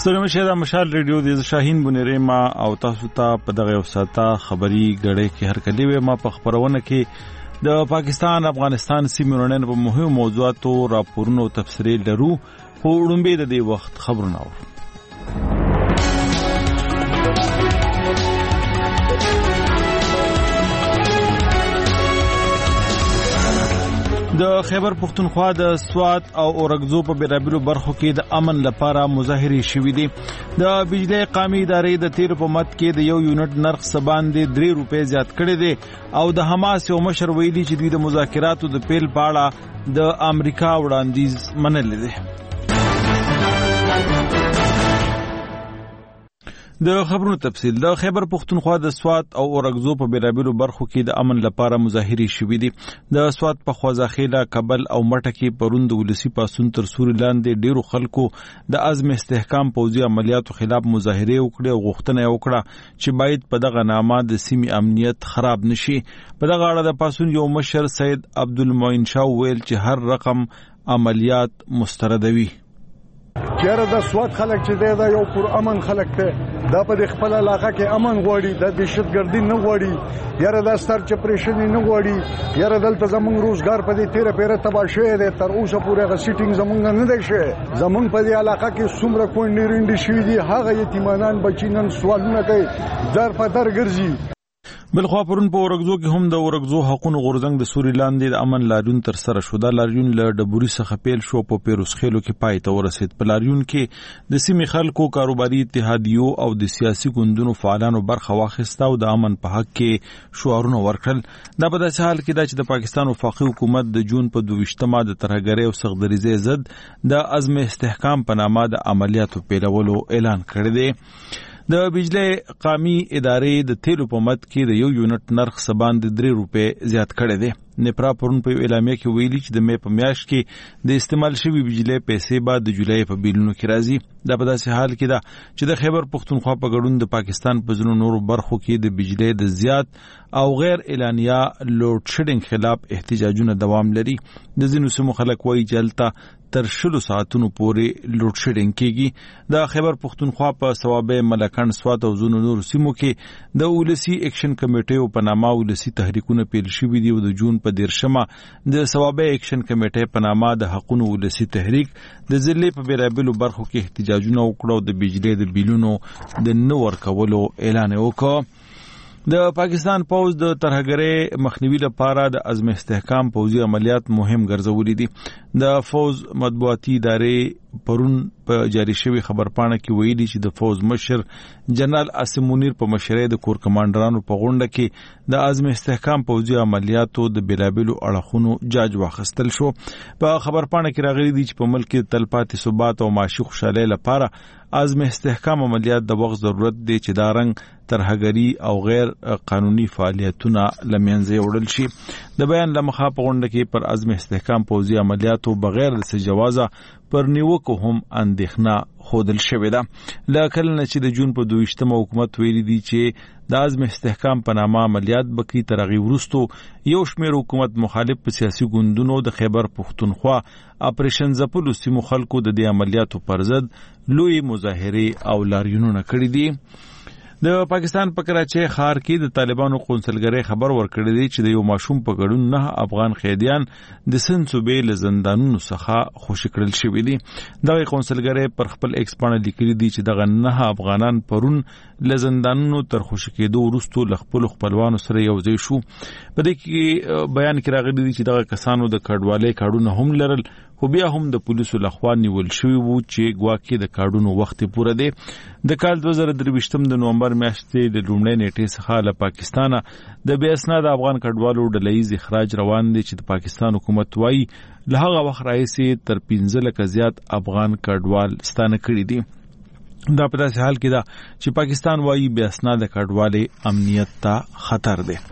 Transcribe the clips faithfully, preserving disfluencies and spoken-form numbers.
ستوري مشه دا مشال ریډیو د شاهین بنيره ما او تاسو ته په دغه وساته خبري غړې کې هر کلی و ما په خبرونه کې د پاکستان افغانستان سیمونن په مهمو موضوعاتو راپورونو تفسیری لرو خو وړاندې د دې وخت خبرونه و د خیبر پختونخوا د سوات او اورګزو په بیلابیلو برخو کې د امن لپاره مظاهرې شوې دي. د بجلی قومي ادارې د تیر په مت کې د یو یونټ نرخ سبان د درې روپۍ زیات کړی دی او د حماس یو مشر ویلي چې دوی د مذاکراتو د پیل په اړه د امریکا وړاندیز منلی دی. د خبرونو تفصیل د خیبر پختونخوا د سوات او اورګزو په بیلابیلو برخو کې د امن لپاره مظاهرې شوې دي. د سوات په خوازاخیله کابل او مټه کې پروند ولسی پاسون تر سوري لاندې ډیرو خلکو د عزم استحکام پوځي عملیاتو خلاف مظاهرې وکړې او غوښتنه وکړه چې باید په دغه نامه د سیمې امنیت خراب نشي. په دغه اړه د پاسون یو مشر سید عبدالمعین شاه ویل چې هر رقم عملیات مستردوي. چیرې د سواد خلک چې دی دا یو پر امن خلک ته دا په خپل علاقه کې امن غواړي د دهشتګردي نه غواړي یاره دا ستر چپریشن نه غواړي یاره دلته زمونږ روزګار په دې تیره پیره تبا شوی دی تر اوسه پورې غ سیټینګ زمونږ نه دی شوی زمونږ په دې علاقه کې څومره کونډې رینډې شوي دي هغه یتیمانان بچي نن سوالونه کوي در په در ګرځي. بلخوا پرون په اورګزو کې هم د اورګزو حقونو غورځنګ د سوري لاندې د امن لاریون تر سره شو. دا لاریون له ډبوري څخه پیل شو په پیروز خېلو کې پای ته ورسید. په لاریون کې د سیمې خلکو کاروباري اتحادیو او د سیاسي ګوندونو فعالانو برخه واخیسته او د امن په حق کې شعارونه ورکړل. دا په داسې حال کې دا چې د پاکستان وفاقي حکومت د جون په دویشتمه د ترهګرۍ او سختدریزۍ ضد د عزم استحکام په نامه د عملیاتو پیلولو اعلان کړی دی. د بجلی قومي ادارې د تیلو په مت کې د یو یونټ نرخ سبان د درې روپۍ زیات کړی دی. نپرا پرون په اعلامیه کې ویلي چې د مې په میاشت کې د استعمال شوی بجلی پیسې بعد د جولای په بیلونو کې راځي. دا په داسې حال کې ده چې د خیبر پختونخوا په ګډون د پاکستان په ځینو نورو برخو کې د بجلی د زیات او غیر اعلانیه لوډ شیډینګ خلاف احتجاجونه دوام لري. د ځینو سیمو خلک وایي چې هلته تر شلو ساعتونو پورې لوډ شیډینګ کیږي. د خیبر پختونخوا په صوابه ملکان سوات او ځینو نورو سیمو کې د ولسی اکشن کمیټې په نامه ولسی تحریکونه پیل شوي دي او د جون په دیرشمه د صوابه اکشن کمیټې په نامه د حقونو ولسی تحریک د ضلع په بیلابیلو برخو کې احتجاجونه وکړو د بجلی د بیلونو د نه ورکولو اعلان وکړ. د پاکستان پوز د ترهګرۍ مخنیوي لپاره د عزم استحکام پوځي عملیات مهم ګرځولي دي. د فوز مطبوعاتي ادارې پرون په جاری شوی خبرپاڼه کې ویلي چې د فوز مشر جنرال عاصم منیر په مشرۍ د کور کمانډرانو په غونډه کې د عزم استحکام پوځي عملیاتو د بیلابیلو اړخونو جاج واخیستل شو. په خبرپاڼه کې راغلي دي چې په ملک کې تلپاتې ثبات او معاشي خوشحالۍ لپاره عزم استحکام عملیات د وخت ضرورت دی چې دا رنګ ترهګري او غیر قانوني فعالیتونه لمنځه وړل شي. د بیان لمخه په غونډه کې پر عزم استحکام پوځي عملیاتو بغیر د جوازه پر نیوکو هم اندېښنه ښودل شوې ده. له کله نه چې د جون په دویشتمه حکومت ویلي دي چې د عزم استحکام په نامه عملیات به کوي، تر هغې وروستو یو شمېر حکومت مخالف په سیاسي ګوندونو د خیبر پختونخوا اپریشن ځپلو سیمو خلکو د دې عملیاتو پر ضد لوی مظاهرې او لاریونونه کړي دي. د پاکستان په کراچۍ ښار کې د طالبانو قونسلګرۍ خبر ورکړی دی چې د یو ماشوم په ګډون نه افغان قیدیان د سند صوبې له زندانونو څخه خوشي کړل شوي دي. دغه قونسلګرۍ پر خپل ایکس پاڼه لیکلي دي چې دغه نه افغانان پرون له زندانونو تر خوشي کېدو وروستو له خپلو خپلوانو سره یو ځای شو. په دې کې بیان کې راغلي دي چې دغه کسانو د کډوالۍ کارډونه هم لرل، خو بیا هم د پولیسو لخوا نیول شوي وو چې ګواکې د کارډونو وخت پوره دی. د کال دوه زره درویشتم د نومبر میاشتې د لومړۍ نیټې څخه له پاکستانه د بې اسناده افغان کډوالو ډلهییز اخراج روان دی چې د پاکستان حکومت وایي له هغه وخت راهیسې تر پنځه لکه زیات افغان کډوال ستانه کړي دي. دا په داسې حال کې ده چې پاکستان وایي بې اسناده کډوالۍ امنیت ته خطر دی.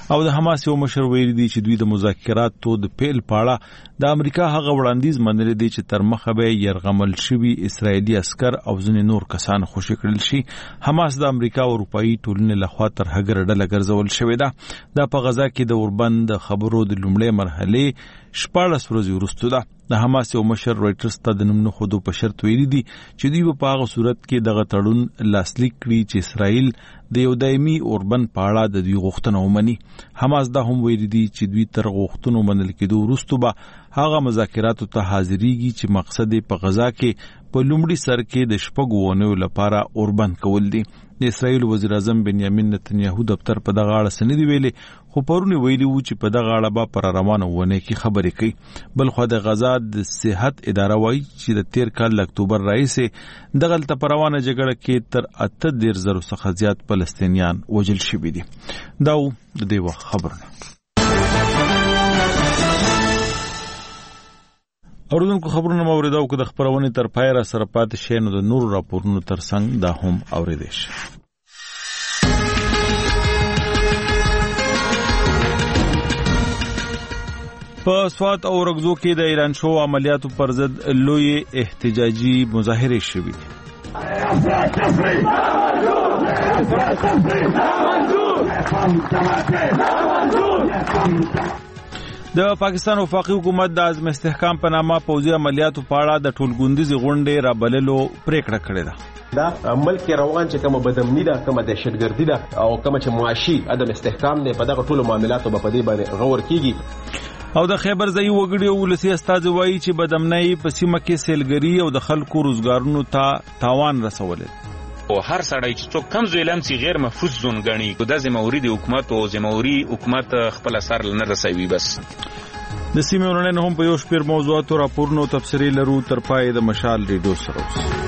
او د حماس یو مشر ویلي دی چې دوی د مذاکراتو د پیل پاړه د امریکا هغه وړاندیز منلي دی چې تر مخه به يرغمل شوي اسرایلی عسكر او ځینې نور کسان خوشي کړل شي. حماس د امریکا او اروپאי ټولنې لخوا تر هغه ډله ګرځول شوې ده. دا په غزا کې د اوربند خبرو د لومړۍ مرحله شپاړس ورځې وروسته ده. د حماس یو مشر رويټرز ته د نوم نه خودو په شرط ویلي دي چې دوی په هغه صورت کې دغه تړون لاسلیک کړي چې اسرائیل د یو دایمي اوربند په اړه د دوی غوښتنه ومني. حماس دا هم ویلي دي چې دوی تر غوښتنو منل کېدو وروسته به هغه مذاکراتو ته حاضرېږي چې مقصد په غزا کې په لومړي سر کې د شپږو اونیو لپاره اوربند کول دي. د اسرائیل وزیر اعظم بنیامین نتنیاهو دفتر په دغه اړه سندې ویلي، خو پرونی ویلي وو چې په دغه اړه به پر روانه ونه کې خبرې کوي. بل خو د غزا د صحت اداره وایي چې د تیر کال د اکتوبر راهیسې دغه تل پر روانه جګړه کې تر اته ډیر زرو څخه زیات فلسطینیان وژل شوي دي. دا و د دې وخت خبرونه. اوردونکو خبرونه موریده او که د خبرونې تر پای را سره پاتې شي نو د نورو راپورونو ترڅنګ دا هم اوریدئ شي. په سوات او رګزو کې د ایران شو عملیاتو پر ضد لوی احتجاجي مظاهره شوې دي. د پاکستان وفاقي حکومت د عزم استحکام په نامه پوځي عملیاتو په اړه د ټولګوندیزي غونډې رابللو پریکړه کړې ده. دا ملک روان چې کومه بدامنی ده، کومه دهشتګردي ده او کومه چې معاشي عدم استحکام نه په دغه ټولو معاملاتو په دې باندې غور کیږي. او د خیبر ځای وګړي او ولسی استاد وایي چې بدامنۍ په سیمه کې سیلګری او د خلکو روزګارونو ته تاوان رسول. او هر سړی چې څوک کم ظلم سي غیر محفوظ زون غني کو د زموري د حکومت او زموري حکومت خپل اثر نه رسوي. بس د سیمې ورننه هم په یو شپیر موضوعات او راپورونو تفسیری لرو تر پای د مشال ریډیو سره.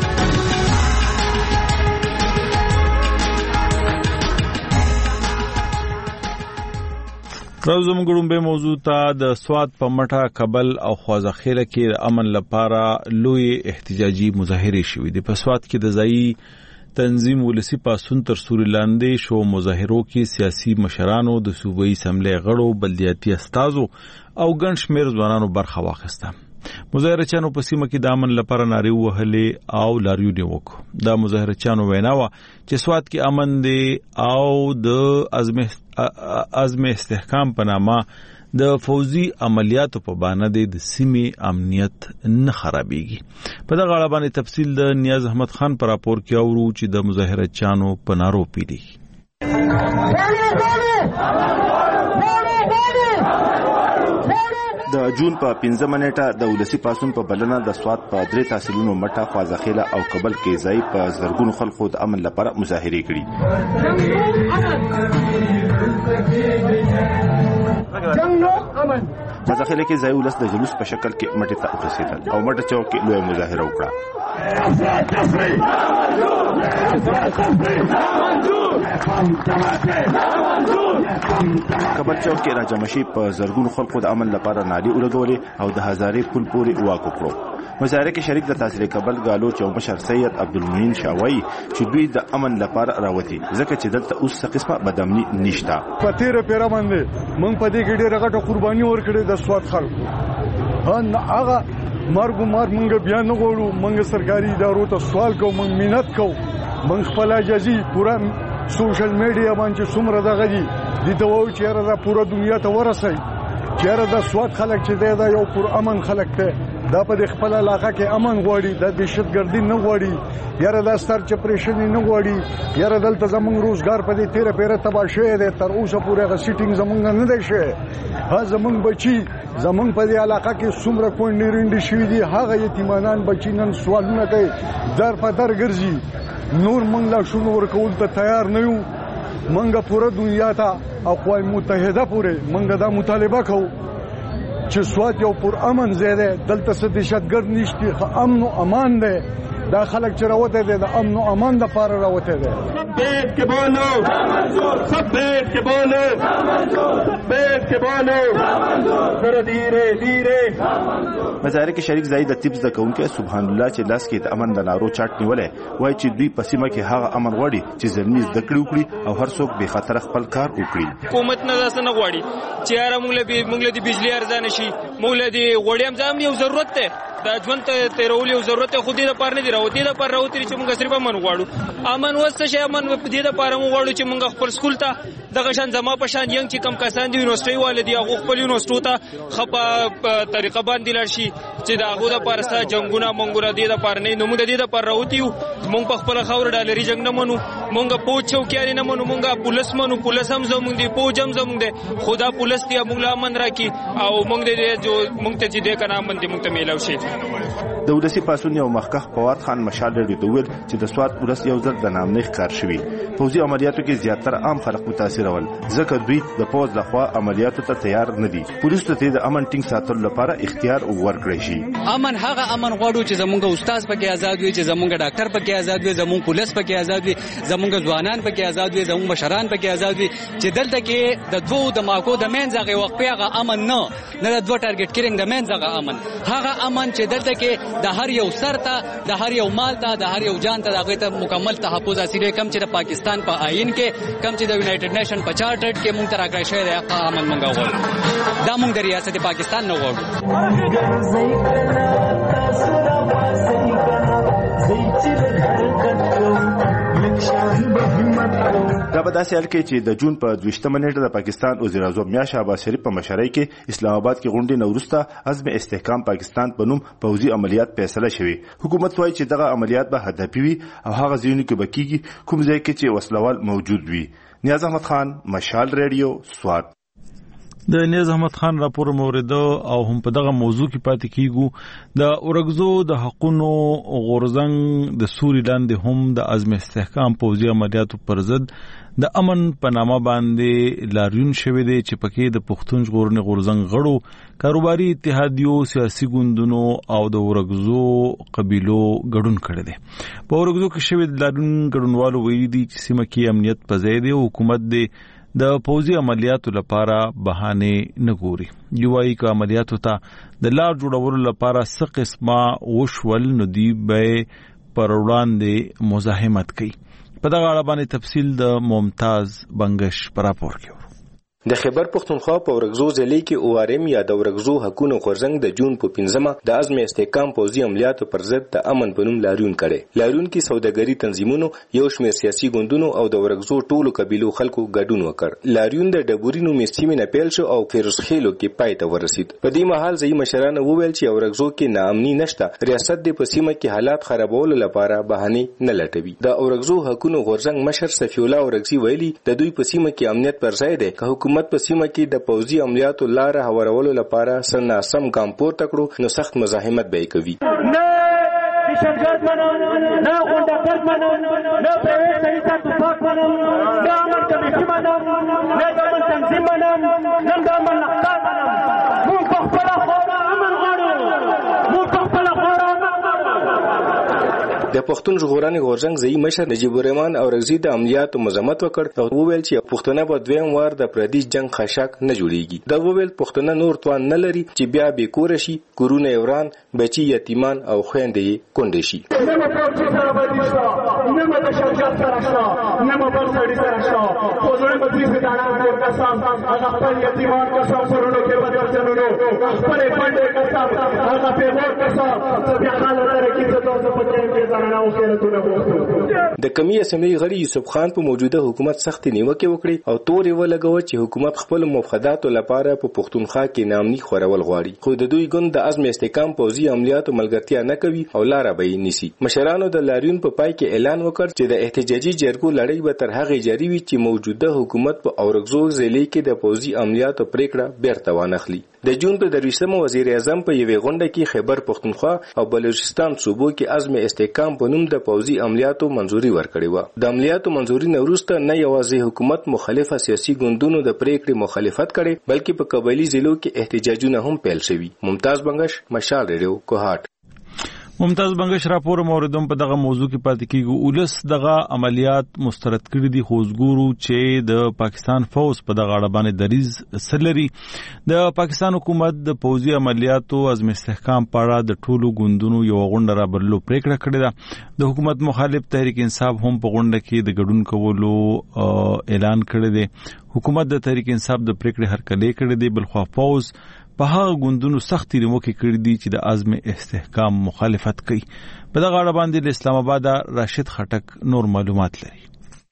راوزم ګړم به موضوع ته د سوات په مټه کابل او خوازخیله کې د امن لپاره لوی احتجاجي مظاهره شوې دي. په سوات کې د ځای تنظیم ولسی پاسون تر سوري لاندې شو مظاهرو کې سیاسي مشرانو د صوبایي اسمبلی غړو بلدیاتي استادو او ګڼ شمېر ځوانانو برخه واخیسته. مظاهره چانو په سیمه کې د امن لپاره نارې وهلې او لاریو نیوکو. دا مظاهره چانو وینا و چې سوات کې امن دی او د عزم عزم استحکام په نامه د فوزي عملیاتو په بانه د سیمې امنیت نه خرابېږي. په دغه اړه باندې تفصیل د نیاز احمد خان پر راپور کې اورو چې د مظاهره چانو په نارو پیډي. د جون په پنځمه نیټه د ولسی پاسون په بلنه د سوات په درې تحصیلونو مټه خوازخیله او کابل کې ځای په زرګونو خلکو د امن لپاره مظاهره کړي. خوازخیله کې ځای ولس د جلوس په شکل کې مټه ته ورسېدل او مټه چوک کې لوی مظاهره وکړه. کابل چوک کې راجمشي په زرګونو خلکو د امن لپاره نالي ولګولې او د هزارې پل پورې واک وکړو. مظاهره کې شریک د تحصیل کابل غالو چومشر سید عبدالمعین شاوی چې دوی د امن لپاره راوتی ځکه چې دلته اوس څه قسمه بدامني نشته. په تیر پیرا باندې مونږ په دې کې ډېر غټه قرباني ورکړې د سوات خلکو. ان هغه مرګ مار مونږ بیا نه غوړو، مونږ سرکاري ادارو ته سوال کوو، مونږ مینت کوو، مونږ خپل اجازي پورا سوشل میډیا باندې څومره دغه دي د دوو چې را پورا دنیا ته ورسي. چیرې د سوات خلک چې دی دا یو پر امن خلک ته دا په خپل علاقه کې امن غواړي، د دهشتګردي نه غواړي، یاره د ستر چپریشن نه غواړي، یاره دلته زمونږ روزګار په دې تیره پیره تبا شوی دی، تر اوسه پورې غ سیټینګ زمونږ نه دی شوی. ها زمونږ بچي زمونږ په دې علاقه کې څومره کونډې رنډې شوي دي، هغه یتیمانان بچي نن سوالونه کوي، در په در ګرځي. نور مونږ لا شنو ورکول ته تیار نه یو. مونږ پوره دنیا ته او اقوام متحده پورې مونږ دا مطالبه کوو چې سوات یو پر امن ځای دی، دلته څه دهشتګرد نشته، امن او امان دی. دا خلک چې راوته دي د امن او امان لپاره راوته دي. بیٹھ کے بولو سب بیٹھ کے بولو سب بیٹھ کے بولو ذرا دھیرے دھیرے. مظاهره کې شریک زاید طب زده کوونکی سبحان الله چې لاس کې د امن د نارو چاټ نیولې وایي چې دوی په سیمه کې هغه امن غواړي چې زلمی زده کړې وکړي او هر څوک به خطر خپل کار وکړي. حکومت نه داسې نه غواړي چې یاره موږ له موږ له د بجلی ارزانه شي موږ له د غوړي هم ځام یو ضرورت دی دا ژوند ته تیرول یو ضرورت خو دې لپاره نه دی راو دې لپاره راو چې موږ صرف امن غواړو. امن وسته شي امن دې لپاره موږ غواړو چې موږ خپل سکول ته دغه شان زما په شان ینګ چې کم کسان دی یونیورسيټي والدي هغه خپل یونیورسيټو ته خپه طریقه باندې لار شي چې دا هغه د پارسا جنگونه مونږ را دي د پاره نه نو موږ د دې د پاره راوتیو موږ په خپل خاور ډالري جنگ نه منو موږ پوچو کیاري نه منو موږ پولیس منو پولیس هم زموږ دی پوجم زموږ دی خدا پولیس دی موږ لا امن راکی او موږ دې جو موږ ته چې دې کنه امن دې موږ ته میلاو شي. د ولسی پاسون یو مخکخ فواد خان مشال لري ته ویل چې د سواد ولس یو ځل د نام نه ښکار شوی فوزي عملیاتو کې زیاتره عام خلک متاثر ول ځکه دوی د پوز لخوا عملیاتو ته تیار نه دي. پولیس ته د امن ټینګ ساتلو لپاره اختیار ورکړی شي. امن هغه امن غواړو چې زمونږ استاد پکې آزاد وي چې زمونږ ډاکټر پکې آزاد وي زمونږ پولیس پکې آزاد وي زمونږ ځوانان پکې آزاد وي زمونږ مشران پکې آزاد وي چې دلته کې د دوه د ماکو د مین ځای وقفه هغه امن نه نه د دوه ټارګټ کړینګ د مین ځای امن هغه امن چې دلته کې د هر یو سر ته د هر یو مال ته د هر یو جان ته دغه ته مکمل تحفظ حاصل کم چې د پاکستان په پا آئین کې کم چې د یونایټډ نیشن په چارټر کې مونږ ته راکړی شوی دی هغه امن مونږ غواړو دا مونږ د ریاست پاکستان نه غواړو. دا به داسې حال کې چې د جون په دویشتمه نیټه د پاکستان وزیر اعظم میا شهباز شریف په مشرۍ کې اسلام آباد کې غونډې نه وروسته عزم استحکام پاکستان په نوم پوځي عملیات فیصله شوی. حکومت وایي چې دغه عملیات به هدفي وي او هغه ځایونو کې به کېږي کوم ځای کې چې وسلوال موجود وي. نیاز احمد خان مشال ریډیو سوات. د نیاز احمد خان راپور مورید او هم په دغه موضوع کې پاتې کیږو. د اورګزو د حقونو غورزنګ د سوري لاندې هم د عزم استحکام پوځي عملیاتو پر ضد د امن په نامه باندې لاریون شوی دی چې پکې د پښتون ژغورنې غورزنګ غړو کاروباري اتحادیو سیاسي ګوندونو او د اورګزو قبیلو ګډون کړی دی. په اورګزو کې شوی لاریون ګډونوالو ویلي دي چې سیمه کې امنیت په ځای دی او حکومت دی د پوځي عملیاتو لپاره بهانه نه ګوري. یوایي که عملیاتو ته د لار جوړولو لپاره څه قسمه وشول نو دوی به پر وړاندې مزاحمت کوي. په دغه اړه باندې تفصیل د ممتاز بنگش پر راپور کې. د خیبر پختونخوا په اورګزو ضلع کې او ار ام یا د اورګزو حقونو غورځنګ د جون په پنځمه د عزم استحکام پوځي عملیاتو پر ضد د امن په نوم لاریون کړي. لاریون کې سوداګري تنظیمونو یو شمېر سیاسي ګوندونو او د اورګزو ټولو قبیلو خلکو ګډون وکړ. لاریون د ډبورینو میسیمې نه پیل شو او فیروز خیلو کې پای ته ورسید. په دې مهال ځای مشرانو وویل چې اورګزو کې ناامني نشته ریاست د په سیمه کې حالات خرابولو لپاره بهانه نه لټوي. د اورګزو حقونو غورځنګ مشر صفی الله اورګزي ویلي د دوی په سیمه کې امنیت پر ځای دی که حکومت په سیمه کې د پوځي عملیاتو لار هوارولو لپاره سرناسم ګام پورته کړو نو سخت مزاحمت به کوي. نه دشمنګرد منم نه غونډګرد منم نه پرایویټ طریقه توپاک منم نه امن کمیټي منم نه د امن تنظیم منم نه د امن لښکر منم. موږ په خپله خوره امن غواړو موږ په خپله خوره امن د پښتون ژغورنې غورځنګ ځای مشر نجیب الرحمن اورګزي د عملیاتو مذمت وکړ او وویل چې پښتون په دویم وار د پردیس جنگ خشاک نه جوړیږي. دا وویل پښتون نور توان نه لري چې بیا به کور شي کورونه وران بچي یتیمان او خويندې کونډې شي. نه مو پورچ سره باندې شو نه مو د شرکت سره شو نه مو بل سړي سره شو پوزړې بدري په دانا کور قسم هغه خپل یتیمان قسم پرونو کې بدل چلونو خپل باندې قسم هغه په ور قسم چې بیا حالت لري چې تاسو په دې کې د کمی اسمبلی غړي یوسف خان په موجوده حکومت سخت نیوکه وکړي او تورې ولګوي چې حکومت خپل مفاداتو لپاره په پښتونخوا کې نامني خورول غواړي خو د دوی ګوند د عزم استحکام پوځي عملیاتو ملګرتیا نه کوي او لار به یې نیسي. مشرانو د لاریون په پای کې اعلان وکړ چې د احتجاجي جرګو لړۍ به تر هغه جاری وي چې موجوده حکومت په اورګزو ضلع کې د پوځي عملیاتو پریکړه بیرته وانخلي. د جون په درویشتمه وزیر اعظم په یوې غونډه کې خیبر پختونخوا او بلوچستان صوبو کې عزم استحکام په نوم د پوځي عملیاتو منځوري ورکړې و. د عملیاتو منځوري نه وروسته نه یوازې حکومت مخالفه سیاسي ګوندونو د پریکړې مخالفت کړي بلکې په قبایلی ضلعو کې احتجاجونه هم پیل شوي. ممتاز بنگش مشال ریډیو کوهاټ. ممتاز بنگش راپور موردوم په دغه موضوع کې پاتې کیږي. ولس دغه عملیات مسترد کړي دي، خو وګورو چې د پاکستان فوج په دغه اړه باندې دریز سلري. د پاکستان حکومت د پوځي عملیاتو عزم استحکام په اړه د ټولو ګوندونو یو غونډه رابرلو پریکړه کړې ده. د حکومت مخالف تحریک انصاف هم په غونډه کې د ګډون کولو اعلان کړی دی. حکومت د تحریک انصاف د پریکړې هرکلی کړی دی، بلخوا فوج په هغه ګوندونو سختي نیوکې کړې دي چې د عزم استحکام مخالفت کوي. په دغه اړه باندې د اسلام آباد راشد خټک نور معلومات لري.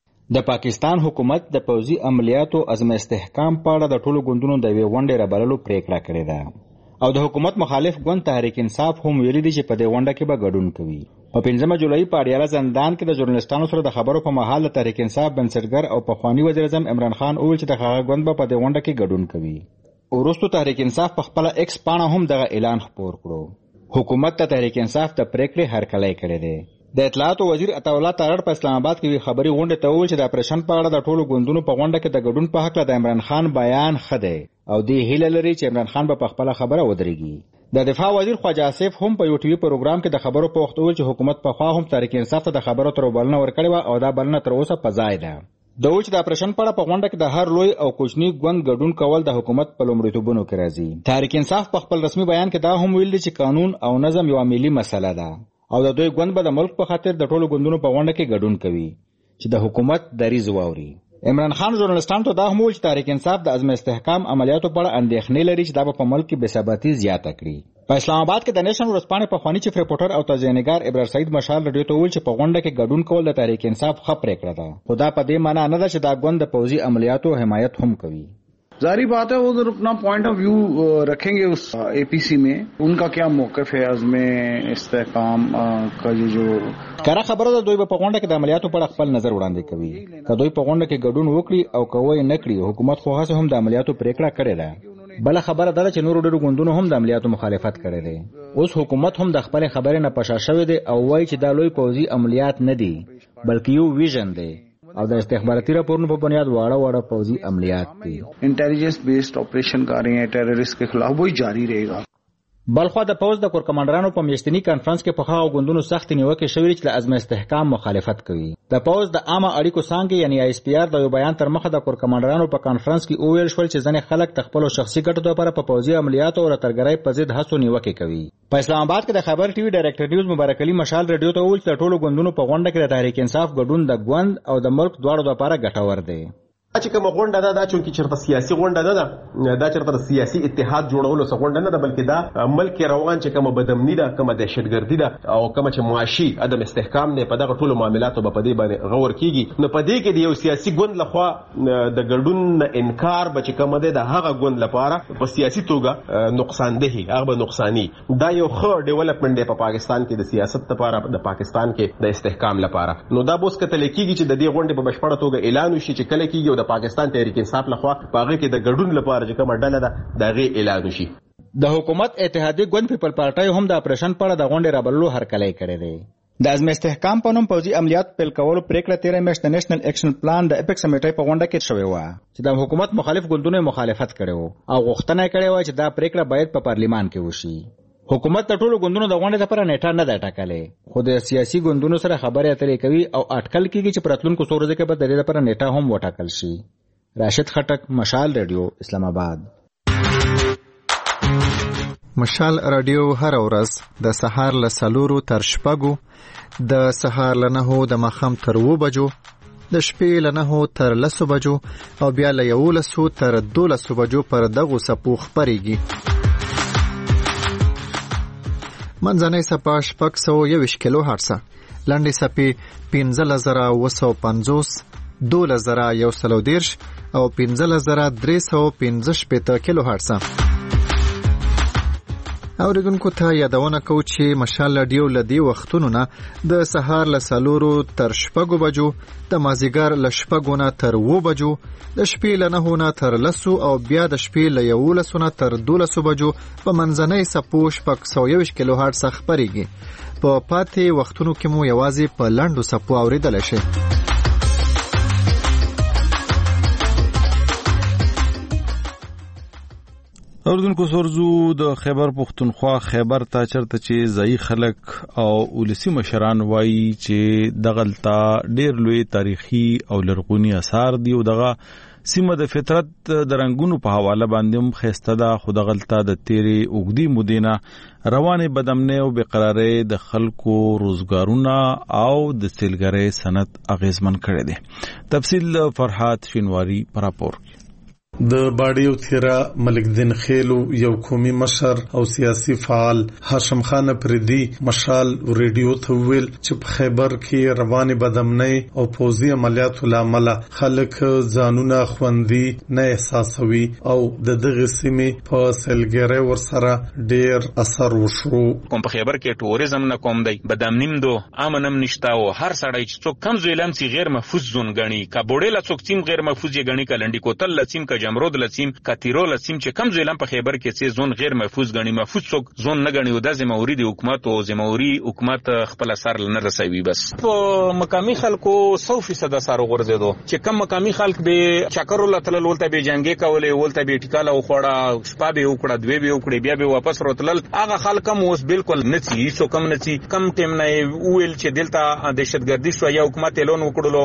د پاکستان حکومت د پوځي عملیاتو عزم استحکام په اړه د ټولو ګوندونو د یوې غونډې رابللو پریکړه کړې ده او د حکومت مخالف ګوند تحریک انصاف هم ویلي دي چې په دې غونډه کې به ګډون کوي. په پنځمه جولای په اړیاله زندان کې د ژورنالستانو سره د خبرو په مهال د تحریک انصاف بنسټګر او پخوانی وزیر اعظم عمران خان وویل چې د هغه ګوند به په دې غونډه کې ګډون کوي. وروسته تحریک انصاف په خپل ایکس پاڼه هم دغه اعلان خپور کړو. حکومت ته تحریک انصاف د پریکړې هرکلی کړی دی. د اطلاعات وزیر عطاالله تارړ په اسلام آباد کې خبري غونډه ته وویل چې د اپریشن په اړه د ټولو ګوندونو په غونډه کې د ګډون په حق له عمران خان بیان خده او دی هیله لري چې عمران خان به په خپل خبره ودرېږي. د دفاع وزیر خواجه آصف هم په یو ټي وي پروګرام کې د خبرو په وخت وویل چې حکومت په خوا هم تحریک انصاف ته د خبرو تر بلنه ورکړې و او دا بلنه تر اوسه په ځای ده. د وچ د اپریشن په اړه په غونډه کې د هر لوی او کوچنی ګوند ګډون کول د حکومت په لومړیتوبونو کې راځي. تحریک انصاف په خپل رسمي بیان کې دا هم ویل دي چې قانون او نظم یو ملي مسله ده او د دوی ګوند به د ملک په خاطر د ټولو ګوندونو په غونډه کې ګډون کوي چې د حکومت دریځ واوري. عمران خان ژورنالستانو ته دا هم ویل چې تحریک انصاف د عزم استحکام عملیاتو په اړه اندېښنې لري چې دا به په ملک کې بېثباتي زیاته کړي. په اسلام آباد کې د نیشن ورځپاڼې پخواني چیف ریپورټر او تجزیه‌نګار ابرار سعید مشال رادیو ته ویل چې په غونډه کې ګډون کول د تحریک انصاف ښه پریکړه ده، خو دا په دې معنی نه ده چې دا ګوند د پوځي عملیاتو حمایت هم کوي. जारी बात है वो अगर अपना पॉइंट ऑफ व्यू रखेंगे उस एपीसी में, उनका क्या मौक़िफ़ है अज़्म इस्तेहकाम का ये जो کره خبره ده دوی په غونډه کې د عملیاتو په اړه خپل نظر وړاندې کوي. که دوی په غونډه کې ګډون وکړي او کوی نه کړي، حکومت خو هڅه هم د عملیاتو پریکړه کړې ده. بل خبره ده چې نور ډېر ګوندونو هم د عملیاتو مخالفت کړی دی. اوس حکومت هم د خپل خبرې نه پشا شوی دی او وایي چې دا لوی پوځي عملیات نه دي بلکې یو ویژن دی او د استخباراتي راپورونو په بنیاد واړه واړه پوځي عملیات دي. انټيليجنس بیسډ آپریشن کر رہے ہیں टेररिस्ट के खिलाफ, वही जारी रहेगा. بلخوا د پوز د کور کمانډرانو په میاشتنی کانفرنس کې په خاو غوندونو سخت نیوکه شوې چې د عزم استحکام مخالفت کوي. د پوز د عامه اړیکو څنګه یعنی آی اس پی آر د یو بیان تر مخه د کور کمانډرانو په کانفرنس کې اوویل شول چې ځنې خلک تخپل شخصي ګټو لپاره په پوځي عملیاتو او ترګرای په ضد هڅو نیوکه کوي. په اسلام آباد کې د خبر ټي وي ډایریکټر نیوز مبارک علي مشال رادیو ته وویل چې ټولو غوندونو په غونډه کې د تحریک انصاف ګډون د غوند او د ملک دواړو لپاره ګټور دی. چې کوم غونډه ده دا چې چیرته سیاسي غونډه نه ده، دا چیرته سیاسي اتحاد جوړولو څخه غونډه نه ده، بلکې دا ملک روان چې کوم بدامنی ده، کوم دهشتګردي ده او کوم چې معاشي عدم استحکام نه په دغه ټولو معاملاتو په دې باندې غور کیږي. نو په دې کې د یو سیاسي ګوند لخوا د ګډون انکار به چې کوم ده د هغه ګوند لپاره په سیاسي توګه نقصان ده، هغه به نقصانی. دا یو ښه ډیولپمنٹ دی په پاکستان کې د سیاست لپاره، د پاکستان کې د استحکام لپاره. نو دا بوس کتل کیږي چې د دې غونډې په بشپړه توګه اعلان وشي چې کله کېږي د پاکستان تحریک انصاف لخوا باغې کې د ګډون لپاره چې کومه ډله ده دغه اعلان وشي. د حکومت اتحادیه ګوند پیپل پارټي هم د اپریشن په اړه د غونډې رابللو هرکلی کړی دی. د عزم استحکام په نوم پوځي عملیات پیل کولو پریکړه تیره میاشت د نېشنل اکشن پلان د اپیکس کمیټې په غونډه کې شوې وه چې د حکومت مخالف ګوندونو مخالفت کړی و او غوښتنه یې کړې وه چې دا پریکړه باید په پارلیمان کې وشي. حکومت د ټولو ګوندونو د غونډې لپاره نیټه نه ده ټاکلې، خو د سیاسي ګوندونو سره خبرې اترې کوي او اټکل کېږي چې په راتلونکو څو ورځو کې به د دې لپاره نیټه هم وټاکل شي. راشد خټک، مشال رادیو، اسلام آباد. مشال رادیو هر ورځ د سهار له څلورو تر شپږو، د سهار له نهو د ماښام تر اووه بجو، د شپې له نهو تر لسو بجو او بیا له یولسو تر دولسو بجو پر دغو څپو خپرېږي. منځنۍ څپه شپږ سوه یوویشت کیلو هرڅه، لنډې څپې پنځلس زره اووه سوه پنځوس، دولس زره یو سل او دېرش او پنځلس زره درې سوه پنځه شپېته کیلو هرڅه. اوریدونکو ته یادونه کوو چې مشال رادیو له دې وختونو نه د سهار له څلورو تر شپږو بجو، د مازدیګر له شپږو نه تر اووه بجو، د شپې له نهو نه تر لسو او بیا د شپې له یولسو نه تر دولسو بجو په منځنۍ څپو شپږ سوه یوویشت کیلو هرڅه خپرېږي. په پاتې وختونو کې مو یوازې په لنډو څپو اورېدلی شئ. اوردونکو سورزو د خیبر پختونخوا خیبر ته چرته چې ځای خلک او ولسی مشران وایي چې دغلطه ډیر لوی تاریخي او لرغونی آثار دی او دغه سیمه د فطرت د رنگونو په حواله باندې هم خسته ده خو دغلطه د تیری اوګدی مدینه روانه بدامنه او بقرارې د خلکو روزګارونه او د سیلګری صنعت اغیزمن کړي دي. تفصیل فرحات شینواری پراپور. د باډیو تیرا ملک دین خیلو یو قومي مشر او سیاسي فعال هاشم خان پردي مشال ریډیو ته ویل چې په خیبر کې روانه بدامنۍ او پوزي عملیاتو لامل خلک ځانونه خوندي نه احساسوي او د دغه سیمې په سلګری ورسره ډیر اثر وشو. کوم په خیبر کې ټوریزم نه کوم دی بدامنیم دو امنم نشتا او هر سړی چې څوک کم زویلم سي غیر محفوظ زون غني کا بوډه لا څوک تیم غیر محفوظ یې غني کلنډي کوتل لسیم کا امرود لسیم کاتیرو لسیم چې کم زویلم په خیبر کې چې زون غیر محفوظ غني محفوظ څوک زون نه غني او د زموري د حکومت او زموري حکومت خپل اثر نه رسوي. بس په مقامی خلکو سو فیصد اثر ورزيدو چې کم مقامی خلک به چکر ولتل ولته به جنگي کولې ولته به ټیکاله او خوړه شپه به وکړه دوی به وکړي بیا به واپس راتلل هغه خلک هم اوس بالکل نڅي څو کم نڅي کم ټیم نه ویل چې دلته دهشتګردي شو یا حکومت اعلان وکړلو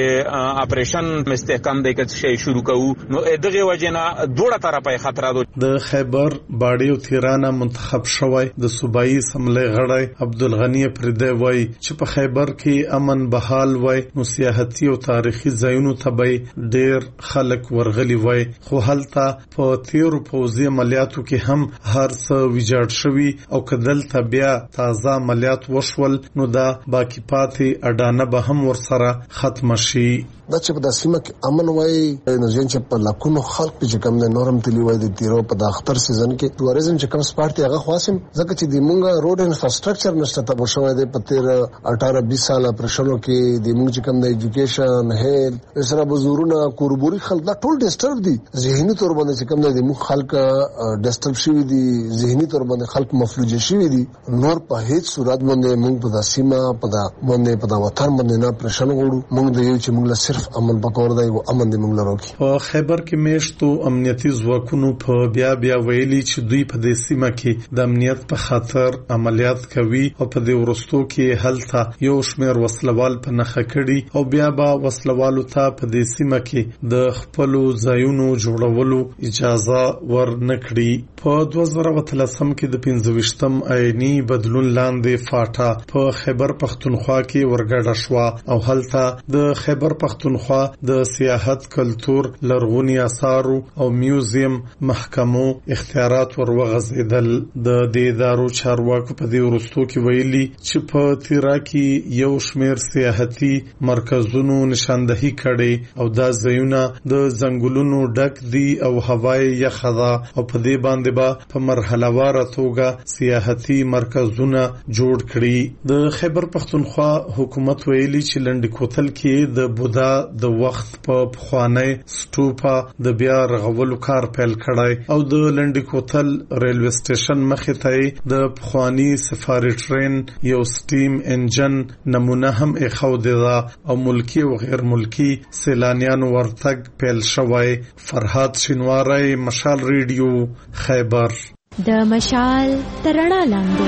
چې اپریشن مستحکم دی چې شي شروع کوو نو دغه وجنه دوړه طرفه خطر ده. د خیبر باډیو تیرانه منتخب شوی د صوبایي سملې غړی عبدالغنی پردی وای چې په خیبر کې امن بحال وای نو سیاحتي او تاریخي ځایونو ته به ډیر خلک ورغلي وای خو هلته په تیرو پوزي عملیاتو کې هم هر څه ویجاړ شوی او کدل ته بیا تازه عملیات وشول نو دا باقی پاتې اډانه به هم ورسره ختم شي. دا چې په داسمه کې امن وای نو ځین چې په لکونو خلک چې کوم نه نورم تلی وای د تیرو په د اختر سیزن کې ټوریزم چې کوم سپارټ هغه خاصم ځکه چې د مونږه روډ انفراستراکچر نشته ته شوی دی په تیر اٹھارہ بیس سال پرشنو کې د مونږ چې کوم د ایجوکیشن هیل سره بزورونه کوربوري خلک دا ټول ډیسټرب دي ذهني تور باندې چې کوم د مونږ خلک ډیسټرب شوی دي ذهني تور باندې خلک مفلوج شوی دي نور په هیڅ صورت باندې مونږ په داسمه په دا باندې په دا وطن باندې نه پرشن غوړو مونږ د یو چې مونږ صرف امن پکور دی او امن دې موږ لرو. په خیبر کې میشتو امنیتي ځواکونو په بیا بیا ویلي چې دوی په دې سیمه کې د امنیت په خاطر عملیات کوي او په دې ورستو کې هلته یو شمېر وسلوال په نخښه کړي او بیا به وسلوالو ته په دې سیمه کې د خپل ځایونو جوړولو اجازه ورنکړي. په دوه زره اتلسم کې د پنځه ویشتم آئینی بدلون لاندې فاټا په خیبر پختونخوا کې ورګډه شو او هلته د خیبر پختونخوا د سیاحت کلتور لرغونی آثار او میوزیم محکمو اختیارات ورغځیدل. د دې ادارو چارواکو په دې ورستو کې ویلي چې په تیرا کې یو شمېر سیاحتي مرکزونو نشاندهي کړي او دا ځایونه د ځنګلونو ډک دي او هوای یخه ده او په دې باندې به په مرحله واره توګه سیاحتي مرکزونه جوړ کړي. د خیبر پختونخوا حکومت ویلي چې لنډی کوتل کې د بودا د وخت په پخوانی سټوپا د بیا رغولو کار پیل کړای او د لنډی کوتل ریلوی سټیشن مخې ته د پخوانی سفاری ټرین یو سټیم انجن نمونه هم اخودی ده او ملکی او غیر ملکی سیلانیانو ورتګ پیل شوی. فرحات شینواری مشال ریډیو خیبر. د مشال ترڼا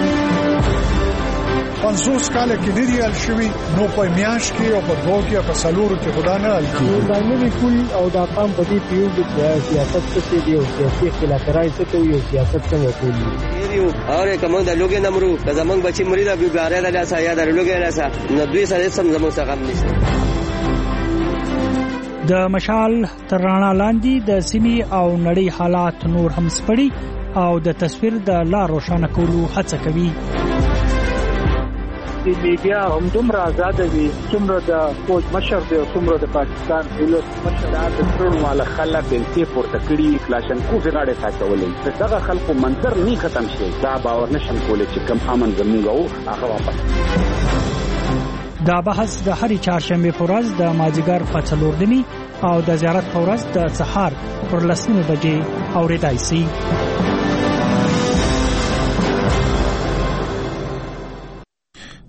لاندې پنځوس کاله کې نه دی ال شوی نو په میاش کې او په دوه کې په سلورو کې خدا نه ال شوی دا نه کول او دا قام په دې پیو د سیاست څخه دی او سیاسي اختلافات څخه یو سیاست څنګه کوي یو اور کوم د لوګي نمرو د زمنګ بچی مری دا ګاره د لاسه یا د لوګي لاسه نو دوی سره سم زمو څخه غم نشته. د مشال ترڼا لاندې د سیمې او نړۍ حالات نور هم سپړي او د تصویر د لا روښانه کولو هڅه کوي. د میډیا هم دومره آزاد وي څومره د فوج مشر دی او څومره د پاکستان پولیس مشر د ټول مال خلک بلته پورته کړي کلاشنکو غاړه ساتولې دغه خلکو منظر نه ختم شي دا باور نشم کولای چې کم امن زموږ او هغه واپس. دا بحث د هرې چهارشنبه په ورځ د مازیګر په څلور دني او د زیارت په ورځ د سهار پر لسنیمه بجې اورېدای شي.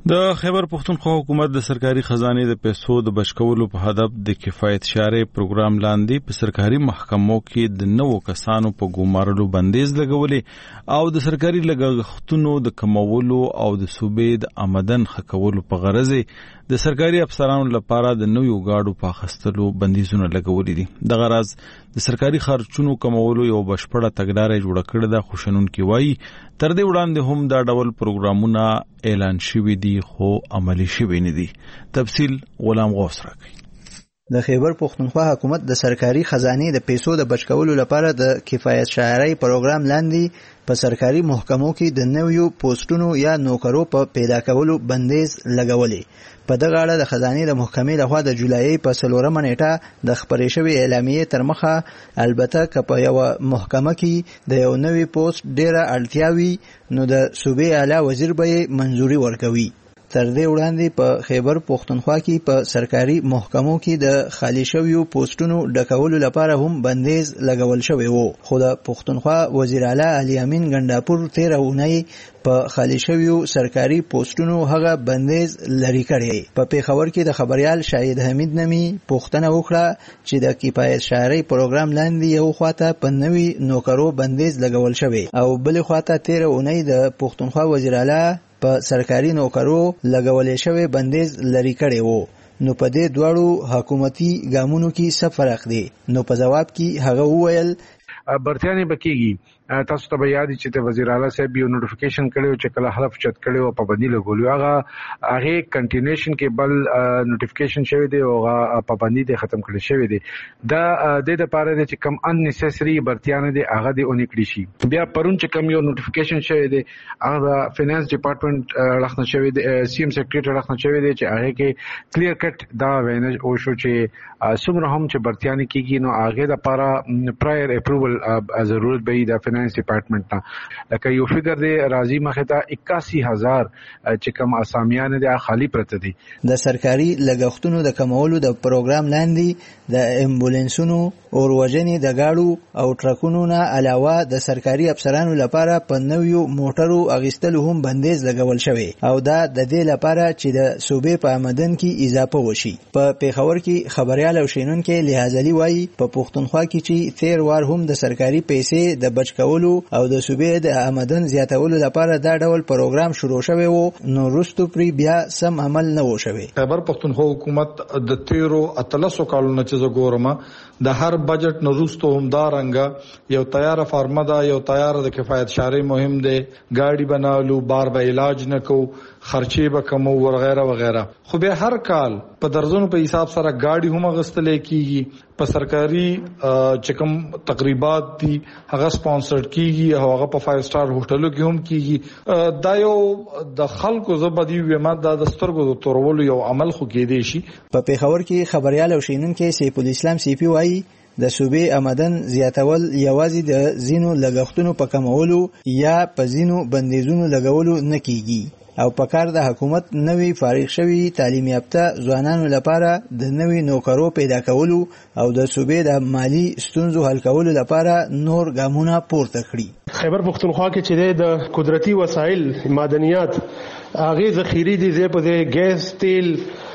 د خیبر پختونخوا حکومت د سرکاري خزانه د پیسو د بچکولو په هدف د کفایت شارع پروګرام لاندې په سرکاري محکمو کې د نوو کسانو په ګومارلو بندیز لګولې او د سرکاري لګښتونو د کمولو او د صوبې د آمدن ښه په غرض د سرکاري افسرانو لپاره د نویو گاډو په اخیستلو بندیزونه لګولې دي. د غرض د سرکاري خرچونو کمولو یو بشپړه تګلارې جوړه کړې ده، خو شنونکي وایي تر دې وړاندې هم دا ډول پروګرامونه اعلان شوي دي خو عملي شوي نه دي. تفصیل غلام غوث راکوي. د خیبر پختونخوا حکومت د سرکاري خزانه د پیسو د بچکولو لپاره د کفایت شاعرۍ پروګرام لاندې په سرکاري محکمو کې د نویو پوسټونو یا نوکرو په پیدا کولو بندیز لګولې. په دغه اړه د خزانه د محکمې لخوا د جولای په څلورمه نیټه د خبرې شوې اعلامیې تر مخه البته که په یو محکمه کې د یو نوی پوسټ ډیره اړتیا وي نو د صوبې اعلی وزیر به منځوري ورکوي. تر دې وړاندې په خیبر پختونخوا کې په سرکاري محکمو کې د خالی شویو پوسټونو ډکولو لپاره هم بندیز لګول شوی وو، خو د پختونخوا وزیر اعلی علي امین ګنداپور تیر اونۍ په خالی شویو سرکاري پوسټونو هغه بندیز لري کړی. په پیښور کې د خبريال شاهد حمید نمی پوښتنه وکړه چې د کفایت شاعرۍ پروګرام لاندې یو خواته په نوي نوکرو بندیز لګول شوی او بل خواته تیر اونۍ د پختونخوا وزیر اعلی په سرکاري نوکرو لګولې شوی بندیز لري کړی وو، نو په دې دواړو حکومتي ګامونو کې څه فرق دی؟ نو په جواب کې هغه وویل برتیانه بکیږي. تاسو ته یاد چې د وزیر اعلی صاحب یو نوټیفیکیشن کړو چې کله حلف چت کړو په پابندي لګولو هغه هغه کنټینیویشن کې بل نوټیفیکیشن شوی دی او هغه پابندي د ختم کړی شوی دی. دا د د پاره چې کم ان نیسسری برتیانه دی هغه دی اونې کړی شي. بیا پرون چې کم یو نوټیفیکیشن شوی دی هغه فینانس ډپارټمنټ لخوا شوی دی، سی ام سیکریټری لخوا شوی دی چې هغه کې کلیر کټ دا وینه او شو چې څومره هم چې برتیانه کېږي نو هغه د لپاره پرایر اپروول ضرورت به د فینانس ډپارټمنټ ته لکه یو فګر دی راځي مخه ته اکاسی هزار چې کوم اسامیان دي خالی پرته دي. د سرکاري لګښتونو د کمولو د پروګرام لاندې د امبولانسونو او وژنې د گاډو او ټرکونو نه علاوه د سرکاري افسرانو لپاره په نویو موټرو اغیستلو هم بندیز لګول شوی او دا د دې لپاره چې د صوبې په آمدن کې اضافه وشي. په پیښور کې خبريال او شینونکو لحاظلی وایي په پښتونخوا کې چې تیر وار هم د سرکاري پیسې د بچکولو او د صوبې د آمدن زیاتولو لپاره دا ډول پروګرام شروع شوی وو، نو وروسته پرې بیا سم عمل نه و شوی. خیبر پښتونخوا حکومت د تیرو اتلسو کالونو چې زګورما د هر بجټ نورستو هم دا رنګه یو تیار فارمه دا یو تیار د کفایت شارع مهم دی، گاډي بنالو بار به علاج نه کو، خرچې به کمو وغیرہ وغیرہ. خو به هر کال په درزونو په حساب سره گاډي هم غستلې کیږي، په سرکاري چکم تقریبات دي هغه سپانسرډ کیږي او هغه په فایو سٹار هوټلو کې هم کیږي. دا یو د خلکو زبدي ومه د سترګو د تورولو یو عمل خو کې دی شي. په پیښور کې خبريال او شینونکو سیف الاسلام سیفي وایي د صوبې آمدن زیاتول یوازې د زینو لګښتونو په کمولو یا په زینو بندیزونو لګولو نه کیږي او په کار د حکومت نوی فارغ شوی تعلیم یافته ځوانانو لپاره د نوی نوکرو پیدا کولو او د صوبې د مالی ستونزو حل کولو لپاره نور ګامونه پورته کړي. خیبر پختونخوا کې چې د قدرتي وسایل معدنیات هغه ذخیره دي زه په ګیس، تیل،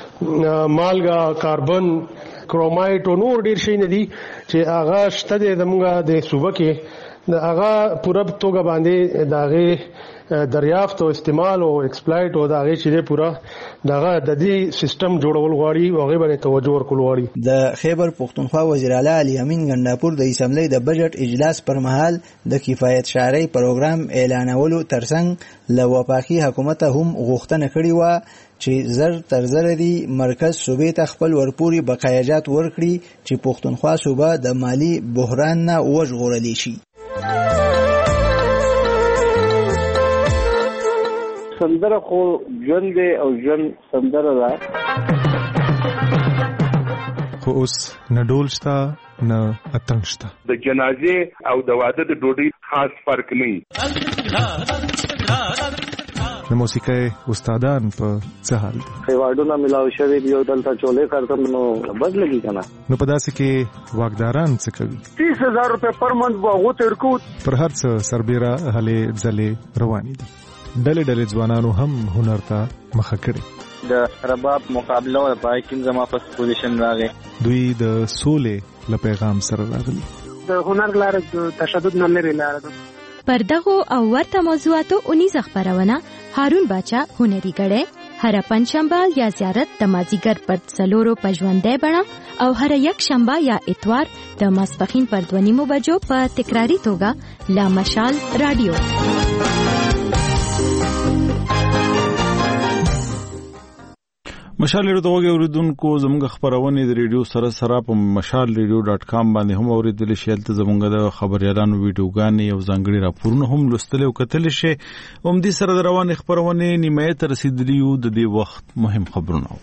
مالګه، کاربن، کرومایټ او نور ډیر شي نه دي چې هغه شته د موږ د صوبې کې د هغه پوره توګه باندې داغه دریافت او استعمال او ایکسپلایټ او داغه چې پوره دغه د دې سیستم جوړول غواړي او هغه باندې توجه ورکول غواړي. د خیبر پختونخوا وزیر اعلی علي امین ګنداپور د اسمبلی د بجټ اجلاس پر مهال د کفایت شاعرۍ پروګرام اعلانولو ترڅنګ له وفاقي حکومت هم غوښتنه کړې و چې زر تر زر دی مرکز صوبې ته خپل ورپوري بقایجات ورکړي چې پښتونخوا صوبه د مالی بحران نه وژغورل شي. سندره خو ژوند دی او ژوند سندره ده، خو اوس نه ډول شته نه اتڼ شته. د جنازې او د واده د ډوډۍ خاص فرق نه وي. د موسیقۍ استادان په څه حال دي؟ ایوارډونه ملاو شوي دي او دلته چولې کارتم نو بد لګي کنه. نو په داسې کې واګداران څه کوي؟ تیس هزار روپے پر منت به هغو تیر کو. پر هر څه سربیره هلې ځلې روانې دي. ډلې ډلې ځوانانو هم هنر ته مخه کړې. د رباب مقابله او پای کې زما په پوزیشن راغی. دوی د سولې له پیغام سره راغلي. د هنر لاره د تشدد نه لري لاره ده. پر دغو او ورته موضوعاتو اونیزه خبرونه هارون باچا هنري غړې هر پنځشنبه یا زیارت د مازیګر پر څلورو پژوندې بڼه او هر یک شنبه یا اتوار د ماسپخین پر دوه نیمو بجو په تکراری توګه لا مشال رادیو. مشال ریډیو ته وګورئ اوریدونکو زموږ خبرونه د ریډیو سره سره په مشال ریډیو ډاټ کام باندې هم اوریدل شي. تل زموږ د خبريالانو ویډیوګانې او ځانګړي راپورونه هم لوستل او کتل شي. هم دې سره د روان خبرونه نیمه ته رسیدلی یو د دې وخت مهم خبرونه.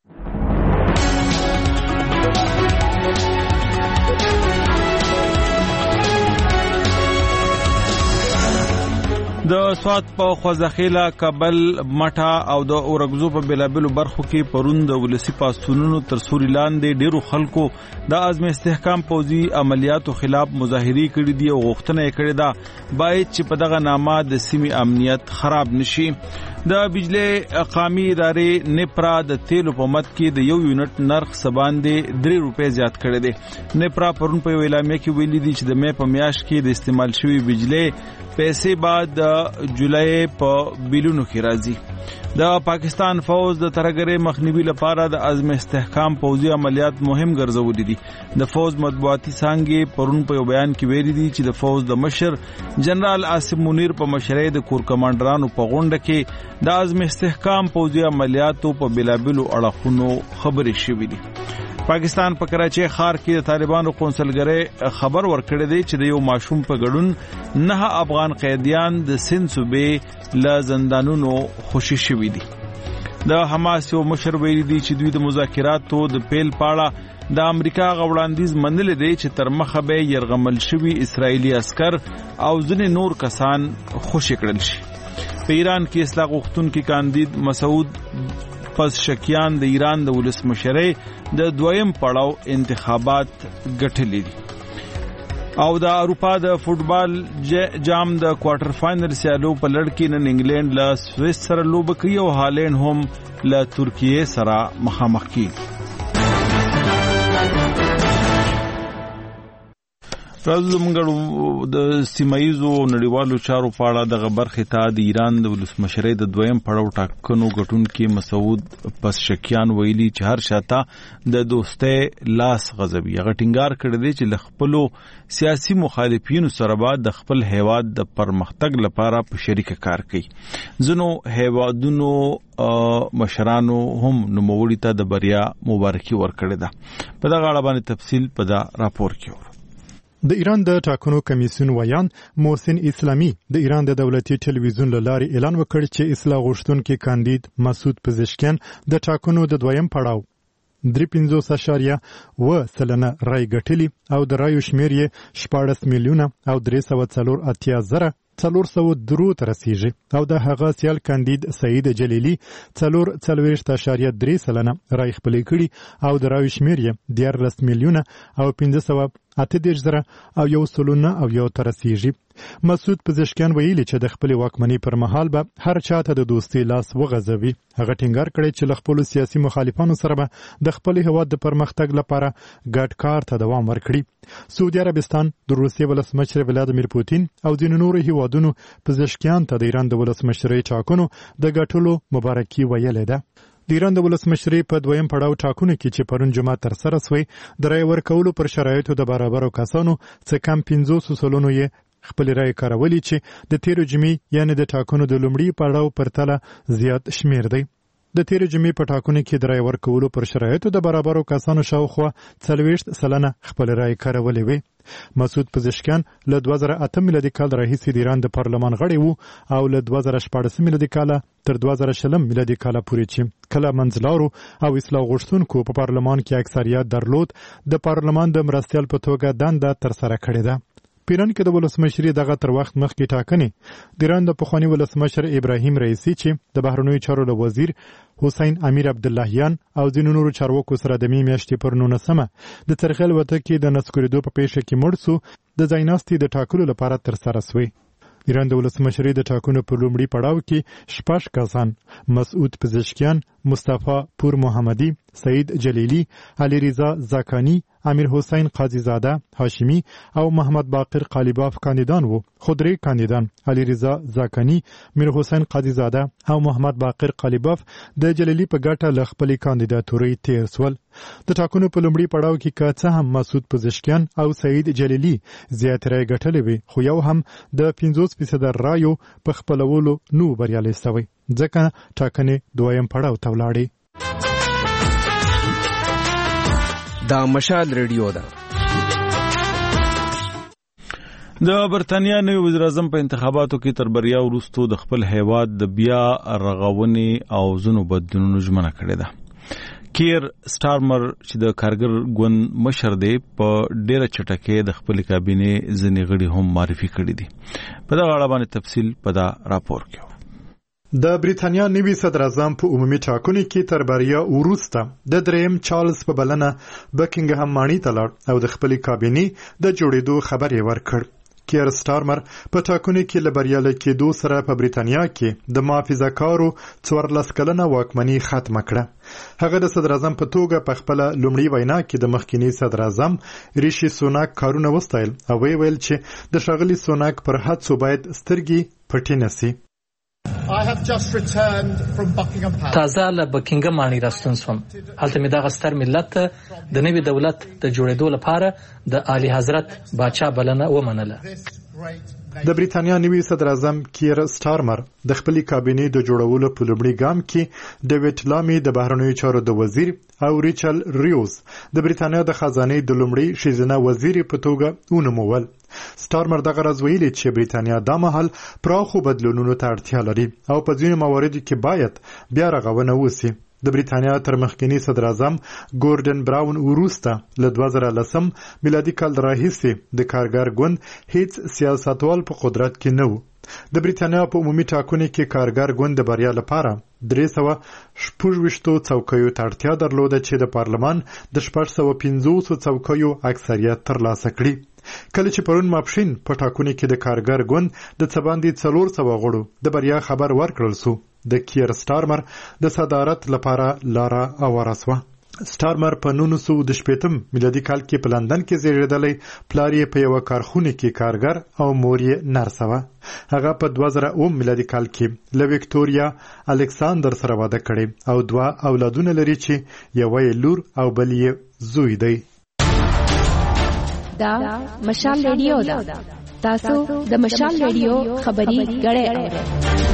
د سوات په خوځخیله کابل مټه او د اورګزو په بلابلو برخو کې پرون د ولسی پاستونونو تر سوري لاندې ډیرو خلکو د عزم استحکام پوزي عملیاتو خلاف مظاهري کړې دي او غوښتنه یې کړې ده باید چې په دغه نامه د سیمې امنیت خراب نشي. د بجلی قومي ادارې نپرا د تیلو په مت کې د یو یونټ نرخ سباندې درې روپۍ زیات کړی دی. نپرا پرون په اعلامیه کې ویلي دي چې د مې په میاشت کې د استعمال شوی بجلی پیسې بعد د جولای په بیلونو کې راځي. د پاکستان فوج د ترګرې مخنیوي لپاره د عزم استحکام پوځي عملیات مهم ګرځولې دي. د فوج مطبوعاتي څانګې پرون په یو بیان کې ویلي دي چې د فوج د مشر جنرال عاصم منیر په مشرۍ د کور کمانډرانو په غونډه کې د عزم استحکام پوځي عملیاتو په بلابلو اړخونو خبرې شوې دي. پاکستان په کراچۍ ښار کې د طالبانو قونسلګرۍ خبر ورکړی دی چې د یو ماشوم په ګډون نه افغان قیدیان د سند صوبې له زندانونو خوشي شوي دي. د حماس یو مشر ویلي دی چې دوی د مذاکراتو د پیل پاړه د امریکا غوړاندیز منل دی چې تر مخه به يرغمل شوي اسرایلی عسكر او ځینې نور کسان خوشي کړل شي. په ایران کې اصلاح غوښتونکي کاندید مسعود پزشکیان د ایران د ولسمشرۍ د دویم پړاو انتخابات ګټلې دي. او د اروپا د فوتبال جام د کوارټر فائنل سیالو په لړ کې نن انګلند له سویس سره لوبه کوي او هالند هم له ترکیه سره مخامخ کیږي. راځو موږ د سیمایزو نړیوالو چارو په اړه د برخې ته د ایران د ولسمشرۍ د دویم پړاو ټاکنو ګټونکي مسعود پزشکیان ویلي چې هر شاته د دوستۍ لاس غځوي. هغه ټینګار کړی دی چې له خپلو سیاسي مخالفینو سره به د خپل هیواد د پرمختګ لپاره په شریکه کار کوي. ځینو هیوادونو مشرانو هم نوموړي ته د بریا مبارکي ورکړې ده. په دغه اړه باندې تفصیل په دا راپور کې ورو. د ایران د ټاکنو کمیسیون ویان محسن اسلامی د ایران د دولتي ټلویزیون له لارې اعلان وکړ چې اصلاح غوښتونکي کاندید مسعود پزشکیان د ټاکنو د دویم پړاو درې پنځوس اعشاریه اوه سلنه رای ګټلي او د رایو شمیر یې شپاړس میلیونه او درې سوه څلور اتیا زره څلور سوه درو ته رسیږي او د هغه سیال کاندید سعید جلیلی څلور څلوېښت اعشاریه درې سلنه رای خپلې کړي او د رایو شمیر یې دیارلس میلیونه او پنځه سوه اته دېرش زره او یو سلونه او یو ته رسیږي. مسعود پزشکیان ویلي چې د خپلې واکمنۍ پر مهال به هر چاته د دوستۍ لاس وغځوي. هغه ټینګار کړی چې له خپلو سیاسي مخالفانو سره به د خپل هیواد د پرمختګ لپاره ګډ کار ته دوام ورکړي. سعودي عربستان د روسیې ولسمشر ولادیمیر پوتین او ځینو نورو هیوادونو پزشکیان ته د ایران د ولسمشرۍ ټاکنو د ګټلو مبارکي ویلې ده. د ایران د ولسمشرۍ په دویم پړاو ټاکنو کې چې پرون جمعه ترسره سوی د رای ورکولو پر شرایطو د برابرو کسانو څخه کم پنځوس سلنو یې خپل رای کارولي چې د تیرو جمعې یعنی د ټاکنو د لومړي پړاو پرتله زیات شمیر دی. د تیرو جمعې په ټاکنو کې د رای ورکولو پر شرایطو د برابرو کسانو شاوخوا څلوېښت سلنه خپل رای کارولې وي. مسعود پزشکیان له دوه زره اته میلادي کال راهیسې د ایران د پارلمان غړی وو او له دوه زره شپاړس میلادي کال تر دوه زره شلم میلادي کال پورې چې کله منځلارو او اصلاح غوښتونکو په پارلمان کې اکثریت درلود د پارلمان د مرستیال په توګه دنده ترسره کړې ده. پیران کې د ولسمشرۍ دغه تر وخت مخکې ټاکنې د ایران د پخواني ولسمشر ابراهیم رئیسی چې د بهرنیو چارو له وزیر حسین امیر عبداللهیان او ځینو نورو چارواکو سره د مې میاشتې پر نولسمه د څرخیل وته کې د نسکورېدو په پیښه کې مړ سو د ځای ناستې د ټاکلو لپاره ترسره سوی. ایران د ولسمشرۍ د ټاکنو په لومړي پړاو کې شپږ کسان مسعود پزشکیان، مصطفی پور محمدی، سعید جلیلی، علی رضا زاکانی، امیر حسین قاضی زاده هاشمی او محمد باقر قالیباف کاندیدان وو. خو درې کاندیدان علی رضا زاکانی، میر حسین قاضی زاده او محمد باقر قالیباف د جلیلی په ګټه ل خپل کاندیداتوري تیر سول. د ټاکنو په لومړي پړاو کې که څه هم مسعود پزشکیان او سعید جلیلی زیات رای ګټلې وي، خو یو هم د پنځوس فیصد رایو په خپلولو نو بریالی شوی، ځکه ټاکنې دویم پړاو ته ولاړې. دا مشال ریډیو ده. د برتانیا نوی وزیر اعظم په انتخاباتو کې تر بریا وروسته د خپل هیواد د بیا رغونې او ځینو بدلونونو ژمنه کړې ده. کیر سټارمر چې د کارګر ګوند مشر دی په ډیره چټکۍ د خپل کابینې ځینې غړي هم معرفي کړي دي. په دغه اړه باندې تفصیل په دا راپور کې. د بریتانیا نوی صدر اعظم په عمومي ټاکنو کې تر بریا وروسته د دریم چارلز په بلنه بکینګهم ماڼۍ ته لاړ او د خپل کابینې د جوړېدو خبر یې ورکړ. کیر سټارمر په ټاکنو کې له بریالی کېدو سره په بریتانیا کې د محافظه‌کارو څوارلس کلنه واکمني ختمه کړه. هغه د صدر اعظم په توګه په خپله لومړۍ وینا کې د مخکینی صدر اعظم ریشي سوناک کارونه وستایل او ویې ویل چې د ښاغلي سوناک پر هڅو باید سترګې پټې نه سي. تازه له بکینګم ماڼۍ راستون شوم. هلته مې دغه ستر ملت د نوي دولت د جوړېدو لپاره د اعلی حضرت باچا بلنه ومنله. د بریتانیا نوی صدر اعظم کیر سټارمر د خپل کابینې د جوړولو په لومړي ګام کې ډیوډ لامی د بهرنیو چارو د وزیر او ریچل ریوز د بریتانیا د خزانې د لومړي ښځینه وزیر په توګه ونومول. سټارمر دغه راز ویلي چې بریتانیا دا مهال پراخو بدلونونو ته اړتیا لري او په ځینو مواردو کې باید بیا رغونه وشي. د بریتانیا تر مخکنی صدر اعظم ګوردن براون وروسته له دوه زره لسم میلادي کال راهیسې د کارګر ګوند هیڅ سیاستوال په قدرت کې نه و. د بریتانیا په عمومي ټاکنو کې کارګر ګوند د بریا لپاره درې سوه شپږ ویشتو څوکیو ته اړتیا درلوده چې د پارلمان د شپږ سوه پنځوسو څوکیو اکثریت ترلاسه کړي. کله چې پرون ماپښین په ټاکنو کې د کارګر ګوند د څه باندې څلور سوه غړو د بریا خبر ورکړل سو. د کیر سټارمر د صدارت لپاره لاره هواره سوه. سټارمر په نولس سوه د شپېتم میلادي کال کې په لندن کې زیږېدلی، پلار یې په یوه کارخونه کې کارګر او مور یې نرسه وه. هغه په دوه زره اووم میلادي کال کې له ویکټوریا الکساندر سره واده کړی او دوه اولادونه لري چې یوه یې لور او بل یې زوی دی. دا مشال ریډیو ده. تاسو د مشال ریډیو خبري غړې اورئ.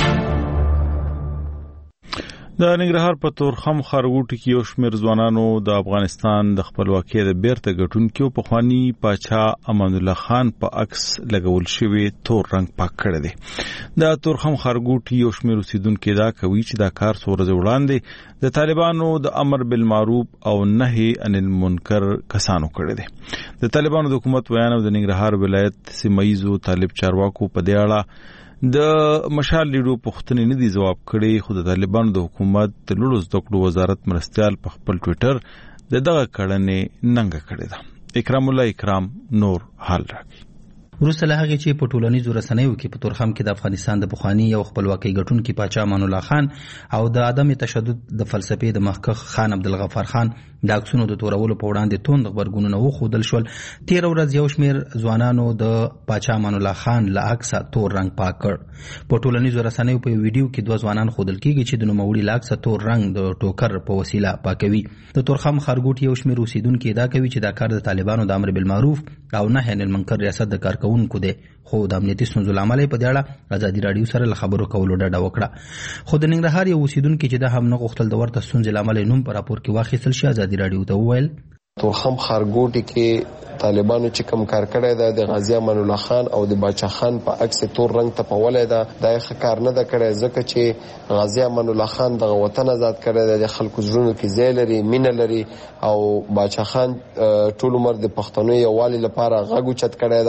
د ننګرهار په تورخم ښارګوټي کې یو شمېر ځوانانو د افغانستان د خپلواکۍ د بیرته ګټونکو پخواني پاچا امان الله خان په عکس لګول شوی تور رنګ پاک کړی دی. د تورخم ښارګوټي یو شمېر اوسیدونکو دا کوي چې دا کار څو ورځې وړاندې د طالبانو د امر بالمعروف او نهي عن المنکر کسانو کړی دی. د طالبانو د حکومت ویاند د ننګرهار ولایت سیمایزو طالب چارواکو په دې اړه د مشال لیډو پوښتنې نه دي ځواب کړي، خو د طالبانو د حکومت د لوړو زده کړو وزارت مرستیال په خپل ټویټر د دغه کړنې ننګه کړې ده. اکرام الله اکرام نور حال راکړي. وروسته له هغې چې په ټولنیزو رسنیو کې په تورخم کې د افغانستان د پخواني یو خپلواکۍ ګټونکي پاچا امان الله خان او د عدم تشدد د فلسفې د مخکښ خان عبدالغفار خان د عکسونو د تورولو په وړاندې توند غبرګونونه وښودل شول. تېره ورځ یو شمېر ځوانانو د پاچا امان الله خان له عکسه تور رنګ پاک کړ. په ټولنیزو رسنیو په یو ویډیو کې دوه ځوانان ښودل کېږي چې د نوموړي له عکسه تور رنګ د ټوکر په وسیله پاکوي. د تورخم ښارګوټي یو شمېر اوسیدونکي ادعا کوي چې دا کار د طالبانو د امر بالمعروف او نهي عن المنکر ریاست د کارکوونکو دی، خو د امنیتي ستونزو له امله په دې اړه ازادي راډیو سره له خبرو کولو ډډه وکړه. خو د ننګرهار یو اوسیدونکي چې دا هم نه غوښتل د ورته ستونزې له امله نوم په راپور کې واخیستل شي، ازادي راډیو ته وویل تورخم ښارګوټي کې طالبانو چې کوم کار کړی دی د غازي امان الله خان او د باچا خان په عکس تور رنګ تپولی ده، دا یې ښه کار نه ده کړی، ځکه چې غازي امان الله خان دغه وطن آزاد کړی دی، د خلکو زړونو کې ځای لري، مینه لري، او باچا خان ټول عمر د پښتنو یووالي لپاره غږ اوچت کړی ده.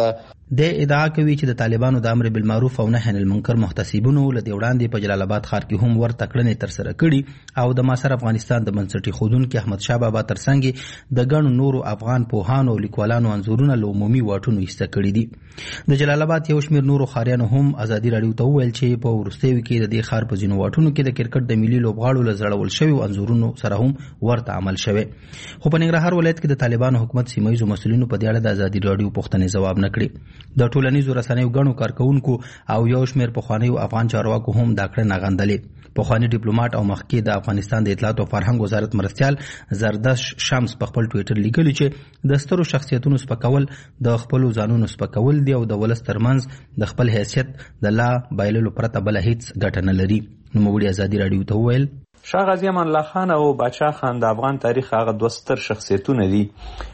د ادعا کوي چې د طالبانو د امر بالمعروف او نهي عن المنکر محتسبونو له وړاندې په جلال آباد ښار کې هم ورته کړنې تر سره کړي او د معاصر افغانستان د بنسټي خودونکو احمد شاه بابا ترڅنګ د ګڼو نورو افغان پوهانو او لیکوالانو انځورونه له عمومي واټونو ایسته کړي دي. د جلال آباد یو شمېر نورو ښاریانو هم ازادي راډیو ته وویل چې په وروستیو کې د دې ښار په ځینو واټونو کې د کرکټ د ملي لوبغاړو له زړول شویو انځورونو سره هم ورته عمل شوی. خو په ننګرهار ولایت کې د طالبانو حکومت سیمه ییزو مسؤلینو په دې اړه د ازادي راډیو پوښتنې ځواب نه کړي. د ټولنیزو رسنیو ګڼو کارکونکو او یو شمېر پخوانیو افغان چارواکو هم دا کړنه غندلې. پخوانی ډیپلوماټ او مخکې د افغانستان د اطلاعات او فرهنګ وزارت مرستیال زردش شمس په خپل ټویټر لیکلي چې د سترو شخصیتونو سپکول د خپل ځانونو سپکول دی او د ولس ترمنځ د خپل حیثیت د لا بایللو پرته بل هیڅ ګټه نه لري. نوموړي ازادي راډیو ته وویل شاه غازی امان الله خان او باچا خان د افغان تاریخ هغه دوه ستر شخصیتونه دي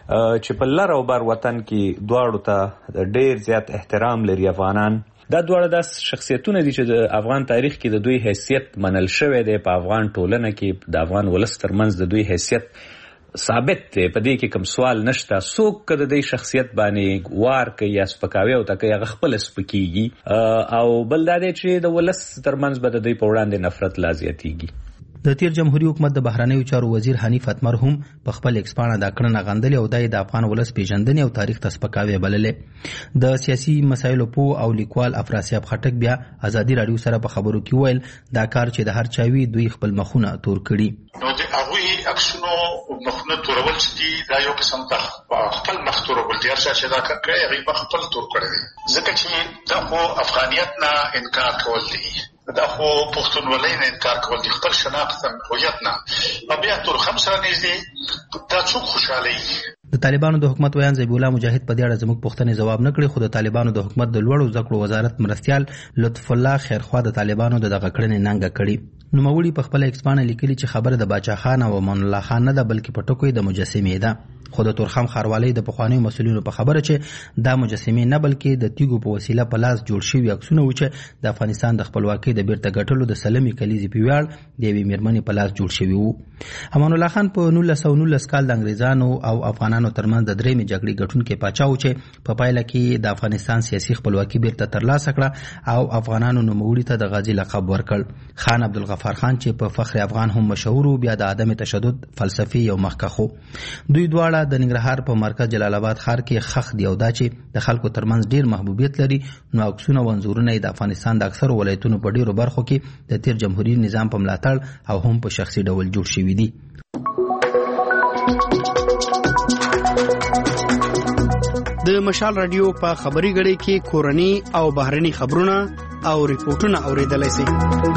چې په لر او بر وطن کې دواړو ته ډېر زیات احترام لري افغانان. دا دواړه داس شخصیتونه دي چې د افغان تاریخ کې د دوی حیثیت منل شوی دی. په افغان ټولنه کې د افغان ولس ترمنځ د دوی حیثیت ثابت دی. په دې کې کوم سوال نشته. څوک که د دې شخصیت باندې وار کوي یا سپکاوی او تکي هغه خپل سپکیږي او بل دا دی چې د ولس ترمنځ به د دوی په وړاندې نفرت لا زیاتیږي. د تیر جمهوریت حکومت د بهرنیو چارو وزیر حنیف اتمر هم په خپل ایکسپانه دا کړنه غندلې او دای د افغان ولس پیژندنې او تاریخ ته سپکاوی بللې. د سیاسي مسایلو په او لیکوال افراسیاب خټک بیا ازادي راډیو سره په خبرو کې ویل دا کار چې د هر چاوي دوی خپل مخونه تور کړي. نو د هغه اکشنو مخونه تورول چې دا یو قسم ته خپل مخ تورول دي چې دا کار کوي هغه په خپل تور کړی ځکه چې دا خو افغانیت نه انکار کول دي. دا خو پښتونولۍ نه انکار کول دي. خپل شناخت هویت نه په بیا تور خمسه نږدې دا څوک خوشاله وي. د طالبانو د حکومت ویان ذبیح الله مجاهد په دې اړه زموږ پوښتنې ځواب نه کړي. خو د طالبانو د حکومت د لوړو زده کړو وزارت مرستیال لطف الله خیرخوا د طالبانو د دغه کړنې ننګه کړي. نوموړي په خپل ایکسپانه لیکلي چې خبره د باچا خان او امان الله خان نه ده بلکې په ټکو د مجسمې ده. خو د تورخم ښاروالۍ د پخوانیو مسؤلینو په خبره چې دا مجسمې نه بلکې د تیګو په وسیله په لاس جوړ شوي عکسونه و چې د افغانستان د خپلواکۍ د بیرته ګټلو د سلمې کلیزې په ویاړ د یوې میرمنې په لاس جوړ شوي وو. امان الله خان په نولس سوه نولس کال د انګریزانو او افغانانو ترمنځ د درېیمې جګړې ګټونکی پاچا و چې په پایله کې د افغانستان سیاسي خپلواکي بیرته ترلاسه کړه او افغانانو نوموړي ته د غازي لقب ورکړ. خان عبدالغفار خان چې په فخر افغان هم مشهور و بیا د عدم تشدد فلسفي یو مخکښ و. دوی دواړه د ننګرهار په مرکز جلال آباد ښار کې خخ دی او دا چې د خلکو ترمنځ ډیر محبوبیت لري. نو عکسونه او انځورونه د افغانستان د اکثرو ولایتونو په ډیرو برخو کې د تیر جمهوریت نظام په ملاتړ او هم په شخصي ډول جوړ شوي دي. د مشال رادیو په خبري غړي کې کورني او بهرني خبرونه او ریپورتونه اوریدلای شئ.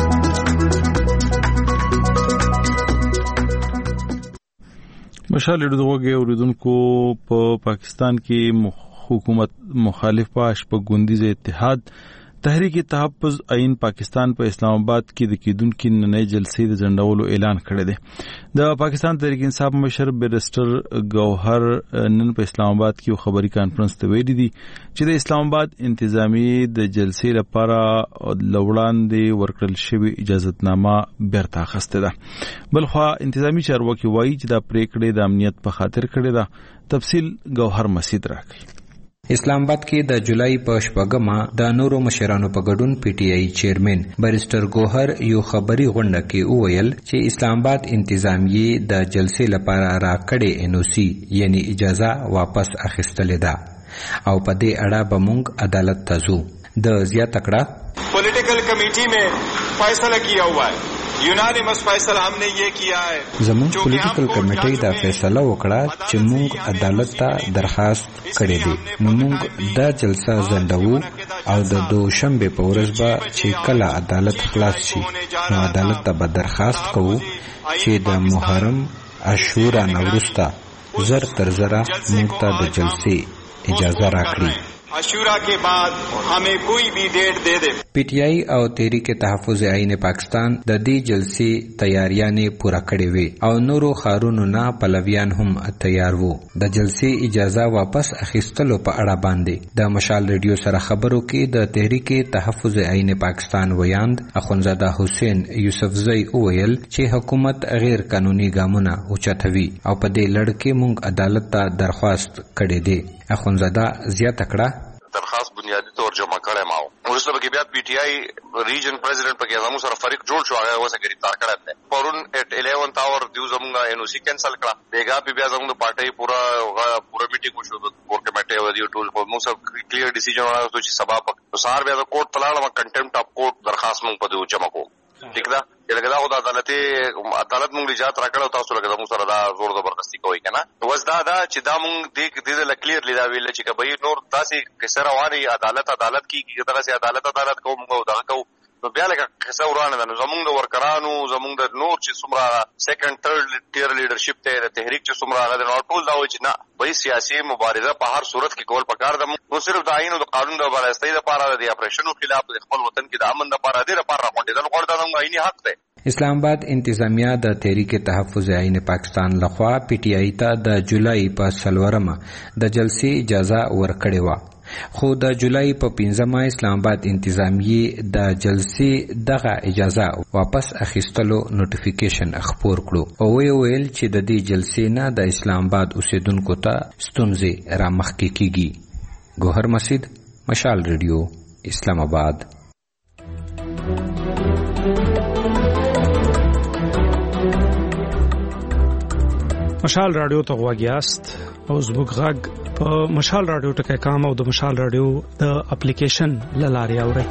مشال اردوغه اوریدونکو په پاکستان کې حکومت مخالف پاش په ګوندیز اتحاد تحریک تحفظ عین پاکستان په اسلام آباد کې د کیدونکو نننۍ جلسې د ځنډولو اعلان کړی دی. د پاکستان تحریک انصاف مشر بیرسټر گوهر نن په اسلام آباد کې یو خبري کانفرنس ته ویلي دي چې د اسلام آباد انتظامی د جلسې لپاره لوړاندې ورکړل شوی اجازهتنامه بیرته اخیسته ده. بلخوا انتظامی چارواکي وایي چې دا پریکړه د امنیت په خاطر کړې ده. تفصیل گوهر مسید راکړي. اسلام آباد کې د جولای په شپږمه د نورو مشرانو په ګډون پی ټی آی چیرمن بیرسټر ګوهر یو خبري غونډه کې وویل چې اسلام آباد انتظامیه د جلسې لپاره راکړې ان او سی یعنی اجازه واپس اخیستلې ده او په دې اړه به موږ عدالت ته ځو. د زیات کړه پولیټیکل کمیټي میں فیصلہ کیا ہوا ہے. یونانیمس فیصله ہم نے یہ کیا ہے. زموږ پولیټیکل کمیټي دا فیصله وکړه چې موږ عدالت ته درخواست کړی دی. نو موږ دا جلسه ځنډو او د دوشنبه په ورځ به چې کله عدالت خلاص شي نو عدالت ته به درخواست کوو چې د محرم عاشورا نوروستا زر تر زره موږ ته د جلسې اجازه راکړي. عاشورا کے بعد ہمیں کوئی بھی ڈیٹ دے دے. پی ٹی آئی او تحریک تحفظ عین پاکستان د دې جلسې تیاریانې پوره کړې وې او نورو ښارونو نه پلویان هم تیار وو. د جلسې اجازه واپس اخیستلو په اړه باندې د مشال ریډیو سره خبرو کې د تحریک تحفظ عین پاکستان ویاند اخونزاده حسین یوسفزئی وویل چې حکومت غیر قانوني ګامونه اوچتوي او په دې لړ کې موږ عدالت ته درخواست کړې ده. اخونزاده زیاته کړه درخواست بنیادی طور جمع کړی ما وروسته به بیا پی ټی آی ریجن پریزیډنټ پکې زموږ سره فریق جوړ شو هغه وسه گرفتار کړی دی پرون اٹ الیون تاور دیو زموږ ان او سی کینسل کړه بیګا په بیا زموږ پارټي پورا پورا میټینګ وشو د کور کمیټه و دیو ټول موږ سب کلیر ډیسیژن راغلی چې سبا په سار بیا د کوټ تلاړه کنټمپټ اف کوټ درخواست موږ په دیو جمع کو ٹھیک ده چې لکه دا خو د عدالتي عدالت موږ اجازه راکړو تاسو لکه موږ سره دا زور زبردستی کوي کنه وز دا دا چې دا موږ دې دې ل کلیر لیدا ویل چې کبي نور تاسو کیسه رواني عدالت عدالت کی دغه سي عدالت عدالت کوم موږ دا کوو نو بیا لکه قصه ورانه ده نو زمونږ د ورکرانو زمونږ د نور چې څومره سیکنډ ثرډ ټیر لیډرشپ ته د تحریک چې څومره هغه د ټول دا و چې نه وایي سیاسي مبارزه په هر صورت کې کول پکار ده نو صرف د آئین او د قانون د برابرۍ لپاره د اپریشنو خلاف د خپل وطن کې د امن لپاره د لپاره راغونډېدل غواړي دا زموږ آئینی حق دی. اسلام آباد انتظامیه د تحریک تحفظ عین پاکستان لخوا پی ټی آی ته د جولای په سلورمه د جلسې اجازه ورکړې وه خو د جولای په پنځمه اسلام آباد انتظامیه د جلسې دغه اجازه واپس اخیستلو نوټیفیکیشن خپور کړو او ویل چې د دې جلسې نه د اسلام آباد اوسیدونکو ته ستونزې رامخکې کیږي. ګوهر مسجد، مشال ریډیو، اسلام آباد. مشال رادیو ته غواګیاست او زموږ غږ په مشال رادیو ټکی کام او د مشال رادیو د اپلیکیشن لاري اوري.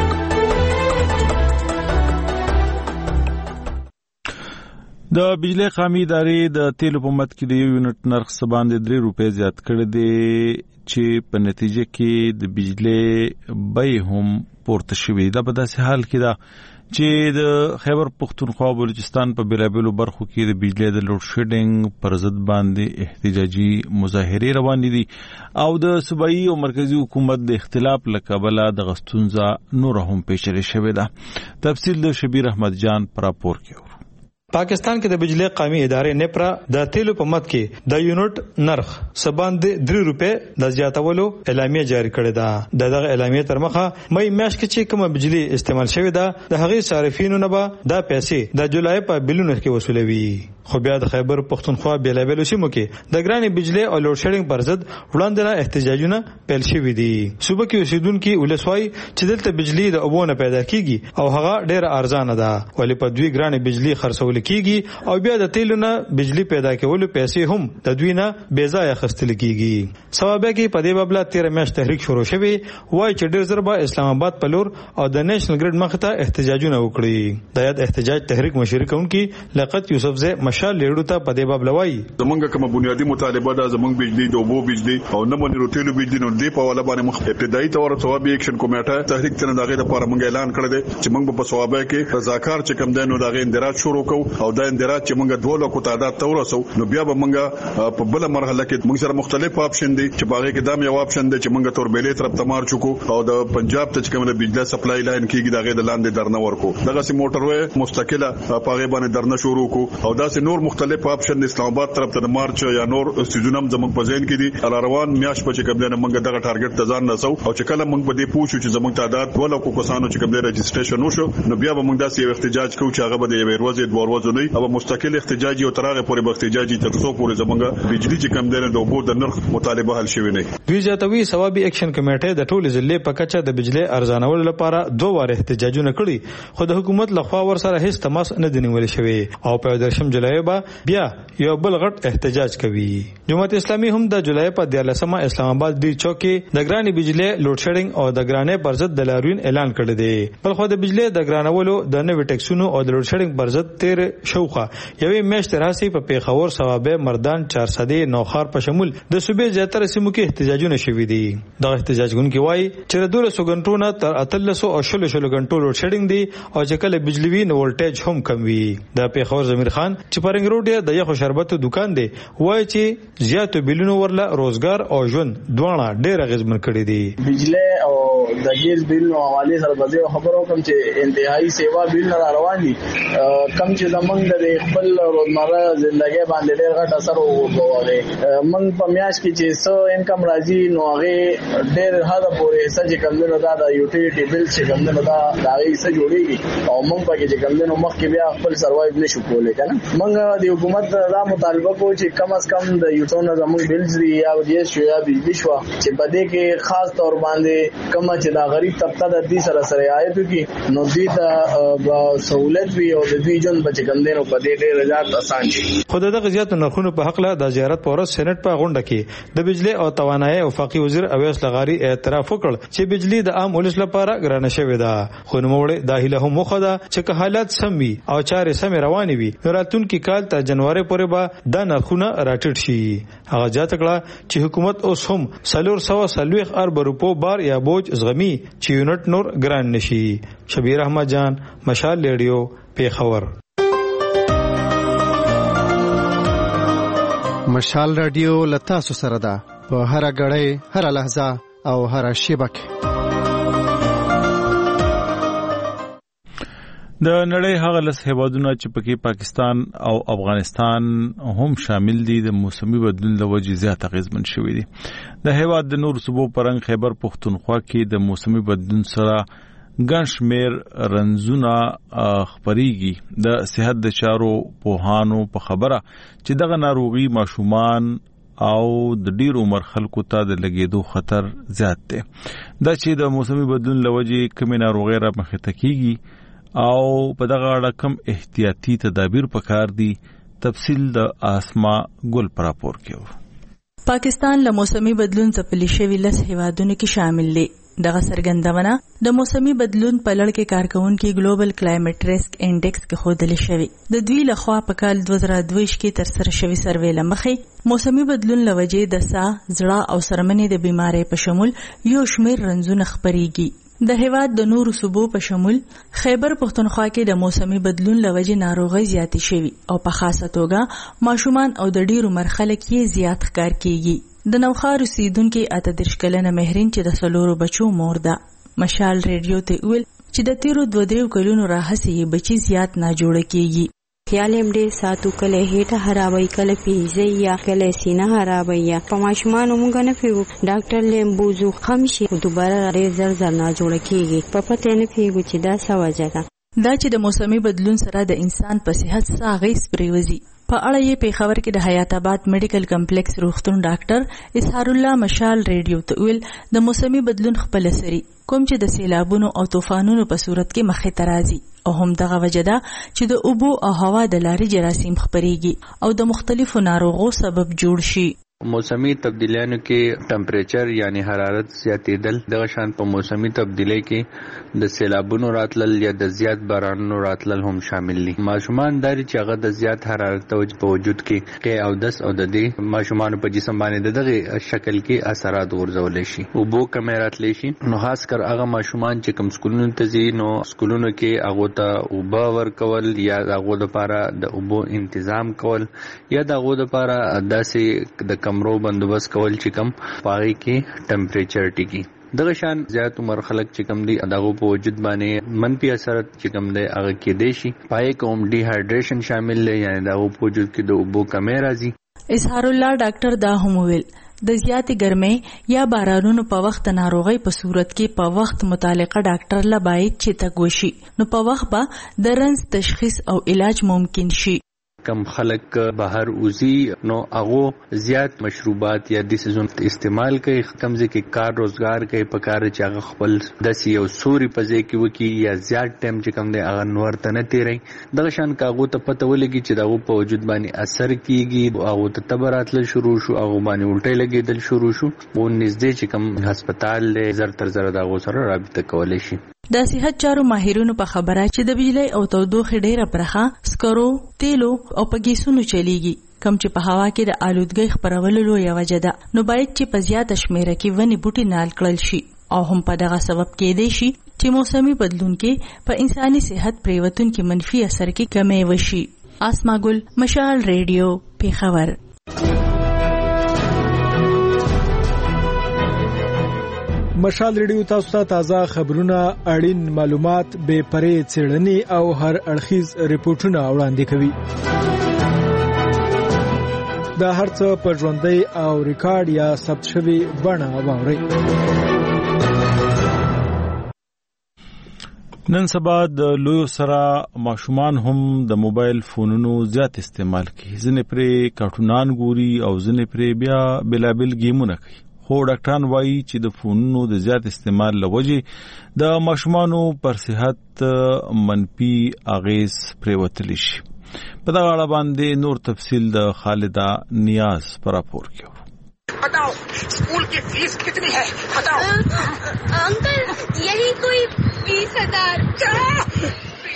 د بجلی قومي ادارې د تیلو په مت کې د یو یونټ نرخ باندې درې روپۍ زیات کړی دی چې په نتیجه کې د بجلی بیې هم پورته شوې. دا په داسې حال کې ده چې د خیبر پختونخوا او بلوچستان په بیلابیلو برخو کې د بجلی د لوډ شیډینګ پر ضد باندې احتجاجي مظاهرې روانې دي او د صوبایي او مرکزی حکومت د اختلاف له کبله د غستونزه نور هم پیښلې شوې ده. تفصیل د شبیر احمد جان پر راپور کې. پاکستان کې د بجلی قومي ادارې نیپرا د تیلو په مت کې د یونټ نرخ سباندې درې روپۍ د زیاتولو اعلامیه جاری کړې ده. د دغه اعلامیه تر مخه مې میاشت کې چې کومه بجلی استعمال شوې ده د هغې صارفینو نه به دا پیسې د جولای په بلونو کې وصولوي. خو بیا د خیبر پختونخوا بیلابیلو سیمو کې د ګرانې بجلی او لوډ شیډینګ پر ضد وړاندې احتجاجونه پیل شوي دي. صوبه کې اوسیدونکي ولسوای چې دلته بجلی د اوبو نه پیدا کیږي او هغه ډیره ارزانه ده ولې په دوی ګرانې بجلی خرڅول کیږي او بیا د تیلو نه بجلی پیدا کولو پیسې هم د دوی نه بې ځایه اخیستل کیږي. سوابه کې په دې بابله تیر میاشت تحریک شروع شوی وای چې ډیر زر به اسلام آباد په لور او د نېشنل ګریډ مخ ته احتجاجونه وکړي. د یاد احتجاج تحریک مشر کونکي لقت یوسف زه مشال لیډو ته په دې بابله وای زمونږ کومه بنیادی مطالبه ده زمونږ بجلی د اوبو بجلی او نه مونږ روټیلو بجلی نو دې په والا باندې مخ ابتدایي تور ثوابي اکشن کمیټه تحریک څنګه دغه لپاره مونږ اعلان کړی دی چې مونږ په ثوابه کې رضاکار چې کم دینو دغه اندراج شروع کوو او دا اندراج چې مونږ دوه لکو تعداد تورسو نو بیا به مونږ په بل مرحله کې مونږ سره مختلف اپشن دي چې باغې کې دام یو اپشن دی چې مونږ تور بیلې طرف ته مار چوکو او د پنجاب ته چې کوم د بجلی سپلای لاین کېږي دغه د لاندې درنه ورکو دغه سي موټر وې مستقله پاغه باندې درنه شروع کو او دا سي نور مختلف اپشن اسلام آباد طرف ته مارچ یا نور سيزونم زموږ په ذهن کې دي روان میاش په چې کوم دنه مونږ دغه ټارګټ ته ځان نسو او چې کله مونږ به دې پوښو چې زموږ تعداد ولا کو کسانو چې کوم د رجسټریشن وشو نو بیا به مونږ داسې یو احتجاج کوو چې هغه به د یو ورځې دوه ورځې نه او مستقل احتجاجي او ترغه پورې احتجاجي تر څو پورې زمونږ بجلی چې کوم دنه د اوبو د نرخ مطالبه حل شوی نه. دوی زیاتوي ثوابي اکشن کمیټه د ټولو ضلع په کچه د بجلی ارزانولو لپاره دوه واره احتجاجونه کړي خو د حکومت لخوا ور سره هیڅ تماس نه دی نیول شوی او په درشم جولای به بیا یو بل غټ احتجاج کوي. جماعت اسلامي هم د جولای په دیارلسمه اسلام آباد دی چوکي د ګرانې بجلی لوډ شیډینګ او د ګرانې پر ضد د لاریون اعلان کړی دی. بل خو د بجلی د ګرانولو د نوې ټیکسونو او د لوډ شیډینګ پر ضد تیر شوخه یوې میاشت راځي په پیښور ثوابه مردان چارسدي نوخار په شمول د صوبې زیاتره سیمو کې احتجاجونه شوي دي. دا احتجاجونکي وایي چې د دولسو غنټو نه تر اتلسو او شلو شلو غنټو لوډ شیډینګ دی او چې کله بجلی وي نو ولټیج هم کم وي. د پیښور زمیر خان چې پرنګ روډ د یخو شربت دکان دی وایي چې زیاتو بیلونو ورله روزګار او ژوند دواړه ډېر اغیزمن کړي دي. بجلی او د ګیس بیل نو حواله سره به خبرو کوم چې انتهایی سیوا بیل نه روان دي کم چې زمونږ د خپل روزمره ژوندۍ باندې ډېر غټ اثر وکړي. موږ په میاش کې چې سو انکم راځي نو هغه ډېر حد پورې حصہ چې کم نه دا د یوټیلیټي بیل چې کم نه دا دا حصہ جوړیږي او موږ پکې چې کم نه مخ کې بیا خپل سروایو نشو کولای کنه. موږ د حکومت دا مطالبه کوو چې کم از کم د یو څو زموږ بلز دی یا ودیس شو یا بجلی شو چې په دې کې خاص تور باندې کوم چې دا غریب طبقه د دې سره سره آیت کی نو دې ته سہولت وي او د دې جون بچ ګندنو په دې ډېر زیات آسان شي. خود د غزيات نرخونو په حق له د زیارت پورس سېنات په غونډه کې د بجلی او توانایي وفاقي وزیر اویس لغاری اعتراف وکړ چې بجلی د عام ولس لپاره ګرانه شوې ده، خو نو وړي داخله هم مخه ده چې که حالات سم وي او چارې سم روانې وي نو راتلونکي کال ته جنوري پورې به د نرخونه راټیټ شي. هغه جات کړه چې حکومت اوس هم سلور سو سلويخ ارب روپو بار یا بوج زغمی چې یونټ نور ګران نشي. شبیر احمد جان، مشال ریډیو، پیښور. مشال رادیو لتا سره ده په هر غړې هر لحظه او هر شبکه. د نړۍ هغه لس هیوادونه چې پکې پاکستان او افغانستان هم شامل دي د موسمي بدلون له وجې زیات اغیزمن شوي دي. د هیواد د نور صوبو پرنګ خیبر پښتونخوا کې د موسمي بدلون سره ګڼ شمېر رنځونه خپرېږي. د صحت د چارو پوهانو په خبره چې دغه ناروغي ماشومان او د ډیر عمر خلکو ته د لګیدو خطر زیات دی. دا چې د موسمي بدلون له وجې کومې ناروغۍ را مخې ته کیږي او په دغه اړه کوم احتیاطي تدابیر پکار دي، تفصیل د آسما ګل پر راپور کې. پاکستان له موسمي بدلون څخه شوي لس هیوادونو کې شامل دي. دغه سرګندونه د موسمي بدلون په لړ کې کارکونکو ګلوبل کلایمټ ریسک انډیکس کې خودل شوی. د دوی لخوا په کال دوه زره دوه کې تر سره شوی سروې لمخې موسمي بدلون لوجې د ساه، زړه او سرمنې د بیماری په شمول یو شمېر رنځونه خپرېږي. د هیواد د نورو صوبو په شمول خیبر پښتونخوا کې د موسمي بدلون لوجې ناروغي زیاتې شوي او په خاصه توګه ماشومان او د ډیرو عمر خلک یې زیات ښکار کیږي. د نوخار اوسیدونکو اته دېرش کلنه مهرین چې د څلورو بچو مور ده مشال ریډیو ته ویل چې د تیرو دوه دریو کلونو راهیسې بچي زیات نه جوړ کیږي. خیال هم ډېر ساتو، کله هیټه خرابوي، کله پیزه یا کله سینه خرابوي. یا په ماشومانو موږ نه پیږو ډاکټر لیم بوزو خم شي دوباره ډېر زر زر نه جوړ کیږي. په پته نه پیږو چې دا څه وجه ده. دا چې د موسمي بدلون سره د انسان په صحت څه اغېز پرېوځي په اړه یې پیښور کې د حیات آباد میډیکل کمپلیکس روغتون ډاکټر اسحار الله مشال ریډیو ته ویل د موسمي بدلون خپل سری کوم چې د سیلابونو او طوفانونو په صورت کې مخې ته راځي او هم دغه وجه ده چې د اوبو او هوا د لارې جراثیم خپرېږي او د مختلفو ناروغو سبب جوړ شي. موسمی تبدیلیانو کې ټمپریچر یعنی حرارت زیاتېدل، دغه شان په موسمی تبدیلی کې د سیلابونو راتلل یا د زیات بارانونو راتلل هم شامل دي. ماشومان داري چې هغه د زیات حرارت په وجود کې کې او دس او د دې ماشومان په جسم باندې دغه شکل کې اثرات ورزول شي او بو کمیرات لشي. نو خاص کر هغه ماشومان چې کوم سکولونو ته ځي نو سکولونو کې هغه ته اوبه ورکول یا هغه د لپاره د اوبو تنظیم کول یا د هغه لپاره داسې د کمرو بندوبست کول چې کم پاغي کې ټمپریچر ټیکی. دغه شان زیات عمر خلک چې کم دي دغه په وجود باندې منفي اثرات چې کم دي هغه کې دي شي پای کوم ډي هایډریشن شامل دی یعنی دغه په وجود کې د اوبو کمی راځي. اسحار الله ډاکټر دا هم ویل د زیاتې ګرمۍ یا بارانونو په وخت ناروغي په صورت کې په وخت متعلقه ډاکټر لا باید چې تګوشي نو په وخت به د رنځ تشخیص او علاج ممکن شي. کم خلک بهر اوزي نو هغه زیات مشروبات یا د سيزون استعمال کوي، کمزې کې کار روزګار کوي په کار چې هغه خپل د یو سوري په ځای کې وکي یا زیات ټایم چې کم دی هغه نور ته نه تیری. دغه شان کاغو ته پته ولګي چې دغه په وجود باندې اثر کیږي، هغه ته تبراتل شروع شو، هغه باندې الټي لګیدل شروع شو، و نږدې چې کم هسپتال له زر تر زر دغه سره رابطه کولای شي. د صحت چارو ماهرینو په خبره چې د بجلی او تودوخې ډیره برخه سکرو، تیلو او په ګیسونو چلیږي کم چې په هوا کې د آلودګۍ خپرولو لویه وجه ده. نو باید چې په زیاته شمیره کې ونې بوټي نال کړل شي او هم په دغه سبب کېدای شي چې موسمي بدلون کې په انساني صحت پریوتونکو منفي اثر کې کمی وشي. آسما ګل، مشال ریډیو، پیښور. مشال ریډیو تاسو ته تازه خبرونه، اړین معلومات، بے پرې څېړنې او هر اړخیز ریپورتونه وړاندې کوي. دا هر څه په ژوندۍ او ریکارډ یا ثبت شوی بڼه واورئ. نن سبا د لوی سره ماشومان هم د موبایل فونونو زیات استعمال کوي. ځنې پرې کارټونان ګوري او ځنې پرې بیا بلابل گیمونه کوي. خو ډاکټران وایي چې د فونونو د زیات استعمال لوجې د ماشومانو پر صحت منفي اغیز پریوتلی شي. په دغه اړه باندې نور تفصیل د خالده نیاز پر راپور کې. बताओ स्कूल की फीस कितनी है बताओ। अंकल यही कोई बीस हजार।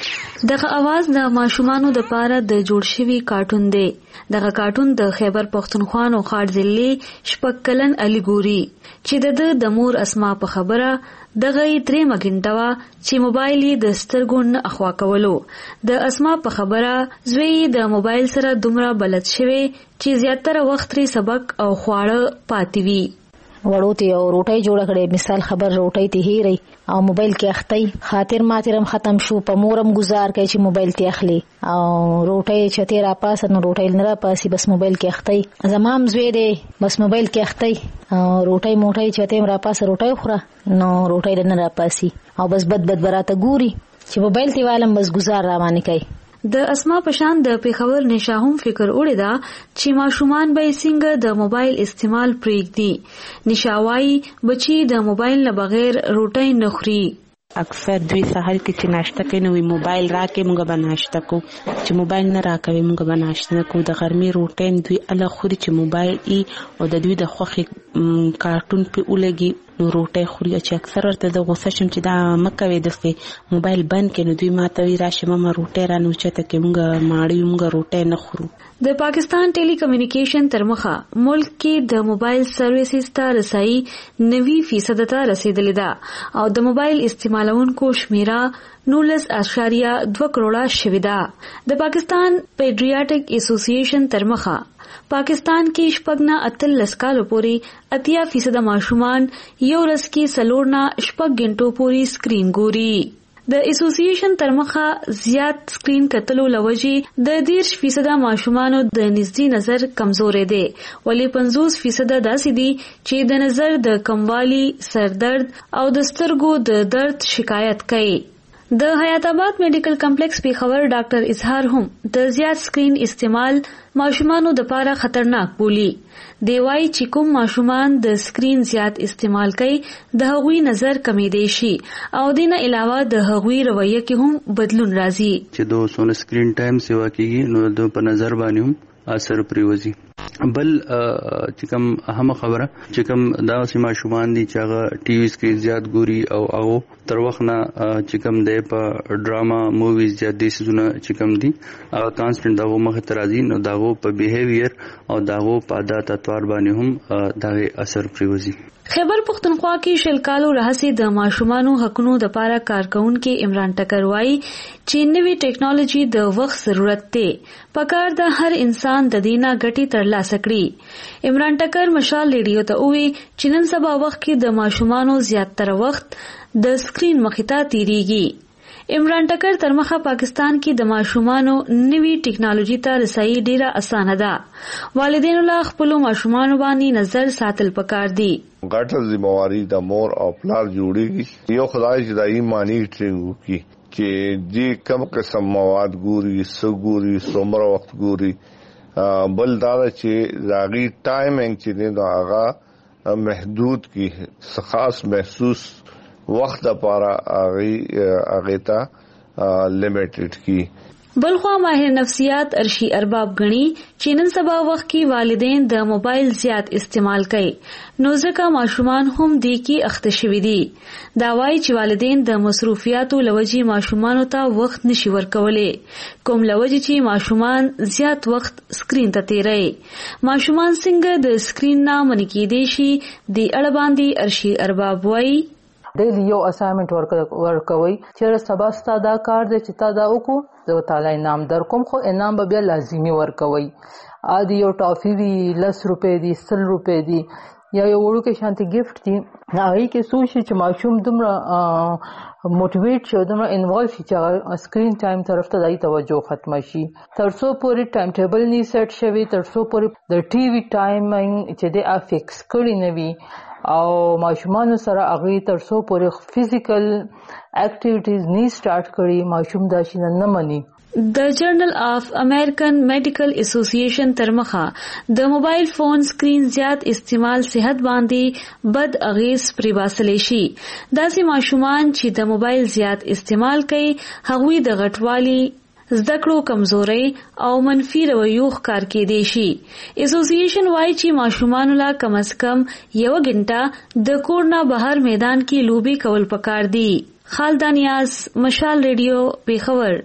دغه आवाज د ماشومانو د پاره د جوړ شوی کارټون دی. دغه کارټون د خیبر پختونخوا نو خاړ ضلع شپږ کلن علي ګوري چې د د مور اسما په خبره دغه درې مګنټوا چې موبایل یې د سترګو نه اخوا کولو. د اسما په خبره زوی د موبایل سره دومره بلد شوی چې زیاتره وخت لري سبق او خواړه پاتې وي. وړو ته او روټي جوړ کړي، مثال خبر روټي ته هېري او موبایل کې اختی، خاطر ماترم ختم شو، په مورم گزار کوي چې موبایل ته اخلي او روټي چته را پاس نو روټي نه را پاسي، بس موبایل کې اختی. زمام زوی دی بس موبایل کې اختی او روټي موټي چته را پاس روټي خوره نو روټي نه را پاسي او بس بد بد براته ګوري چې موبایل ته والم بس گزار را باندې کوي. د اسما پشان د پیښور نشاهم فکر وړي دا چې ماشومان به څنګه د موبایل استعمال پرېږدي. نشاوای بچي د موبایل نه بغیر روټي نه خوري. اکثر دوی سحر کې چې ناشته کوي نو موبایل راکې موږ به ناشته کو، چې موبایل نه راکوي موږ به ناشته نه کو. د غرمې روټین دوی اله خوري چې موبایل ای او د دوی د خوښې کارټون په ولګي نو روټي خوري. چې اکثر ورته د غوسه شم چې دا مکوي دغه موبایل بند کړي نو دوی ماته وی راشه ماما روټي را نو چته کې موږ ماړی موږ روټي نه خورو. د پاکستان ټیلی کمیونیکیشن تر مخه ملک کې د موبایل سرویسز ته رسایي نوي فیصد ته رسیدلې ده او د موبایل استعمالونکو شمیره نولس اشاریه دوه کروڑه شوې ده. د پاکستان پیډریاټک اسوسییشن تر مخه پاکستان کې شپږ نه اتلس کالو پورې اتیا فیصد ماشومان یو ورځ کې څلور نه شپږ غنټو پورې سکرین ګوري. د اسوسییشن تر مخه زیات سکرین کتلو لوجې د دیرش فیصد ماشومانو د نږدې نظر کمزورې دي، ولې پنځوس فیصد داسې دي چې د نظر د کموالي، سردرد او د سترګو د درد شکایت کوي. د حیات آباد میډیکل کمپلیکس پیښور ډاکټر اظهار هم د زیات سکرین استعمال ماشومانو د پاره خطرناک بولی. دی وايي چې کوم ماشومان د سکرین زیات استعمال کوي د هغوی نظر کمیدای شي او دینه علاوه د هغوی رویه کې هم بدلون راځي. چې دو سونه سکرین ټایم سیوا کیږي نو د په نظر باندې هم اثر پریوزي. بل چې کوم اهم خبره چې کوم دا سیما شومان دي چې هغه ټي وي سکرین زیات ګوري او هغه تر وخت نه چې کوم دی په ډراما موویز زیات دي سونه چې کوم دي هغه کانسټنټ دغه مخ ته راځي نو دغه په بیهیویر او دغه په عادت اتوار باندې هم دغه اثر پریوزي. خیبر پختونخوا کې شل کالو راهسي د ماشومانو حقونو د پاره کارکونکو عمران ټکر وایي چې نوې ټیکنالوژي د وخت ضرورت دی، پکار د هر انسان د دینه ګټي ترلاسه کړي. عمران ټکر مشال ریډیو ته وی چې نن سبا وخت کې د ماشومانو زیاتره وخت د سکرین مخې ته تیریږي. عمران ټکر تر مخه پاکستان کې د ماشومانو نوي ټیکنالوژي ته رسایي ډیره اسانه ده. والدینو لا خپل ماشومان باندې نظر ساتل پکار دي. غټه ذمہواری د مور او پلار جوړیږي. یو خدای چې دایي مانی ټرینګ وکي چې دې کم قسم مواد ګوري، سګوري، څومره وخت ګوري. بل دا چې راغي ټایمینګ چې دا هغه محدود کی خاص محسوس وخت لپاره هغه هغه ته لیمیټډ کی. بلخوا ماهر نفسیات ارشی ارباب غنی چې نن سبا وخت کې والدین د موبایل زیات استعمال کوي نو ځکه ماشومان هم دی کې اخته شوي دي. دا وایي چې والدین د مصروفیاتو لوجې ماشومانو ته وخت نشي ورکولی، کوم لوجې چې ماشومان زیات وخت سکرین ته تیروي. ماشومان څنګه د سکرین نه منع کیدای شي د اړه باندې ارشی ارباب وایي ډیلی یو اسایمنت ورکوي چې سبا ستا دا کار دی چې تا دا وکړو زه تعالی انعام در کوم، خو انعام به بیا لازمي ورکوي. عادي یو ټافي وي لس روپۍ دي سل روپۍ دي یا یو وړوکی شانتي ګفت دي هغې کې څو شي چې ماشوم دومره موټیویټ شي دومره انوالو شي چې سکرین ټایم طرف ته دای توجه ختمه شي. تر څو پورې ټایم ټیبل نه سیټ شوي، تر څو پورې د ټي وي ټایمینګ چې دی افیکس کړی نه وي او ماشومان سره هغه تر څو پورې فزیکل اکټیویټیز نه سٹارټ کړي ماشوم دا شي نه مني. د جرنل اف امریکن میډیکل اسوسییشن ترمخه د موبایل فون سکرین زیات استعمال صحت باندې بد اغیز پرې باسلې شي. داسې ماشومان چې د موبایل زیات استعمال کوي هغوی د غټوالي زدکړو کمزوري او منفي رویو ښکار کېدی شي. اسوسییشن وايي چې ماشومان لا کم از کم یو غنټه د کور نه بهر میدان کې لوبي کول پکار دي. خالد نیاز، مشال ریډیو، پیښور.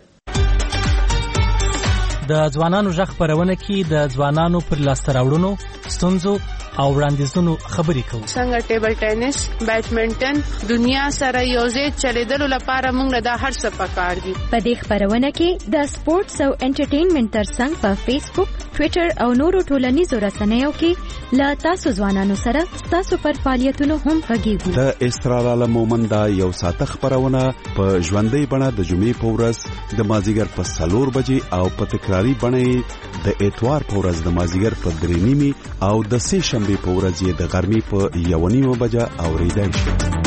د ځوانانو ژغ خپرونه کې د ځوانانو پر لاسته راوړنو، ستونزو او وړاندیزونو خبرې کوو. څنګه ټیبل ټینس، بیډمنټن دنیا سره یوځای چلیدلو لپاره موږ دا هر څه پکار دي. په دې خپرونه کې د سپورتس او انټرټینمنټ ترڅنګ په فیسبوک، ټوئیټر او نورو ټولنیزو رسنیو کې لا تاسو ځوانانو سره تاسو پر فعالیتونو هم غږیږو. د استرالاله مومندا یو ساعت خبرونه په ژوندۍ بڼه د جمعې په ورځ د مازیګر په څلور بجې او په تکراری بڼه د اتوار په ورځ د مازیګر په درې نیمې او د سه شنبه په ورځ د غرمې په یو نیمه بجه اوریدل شي.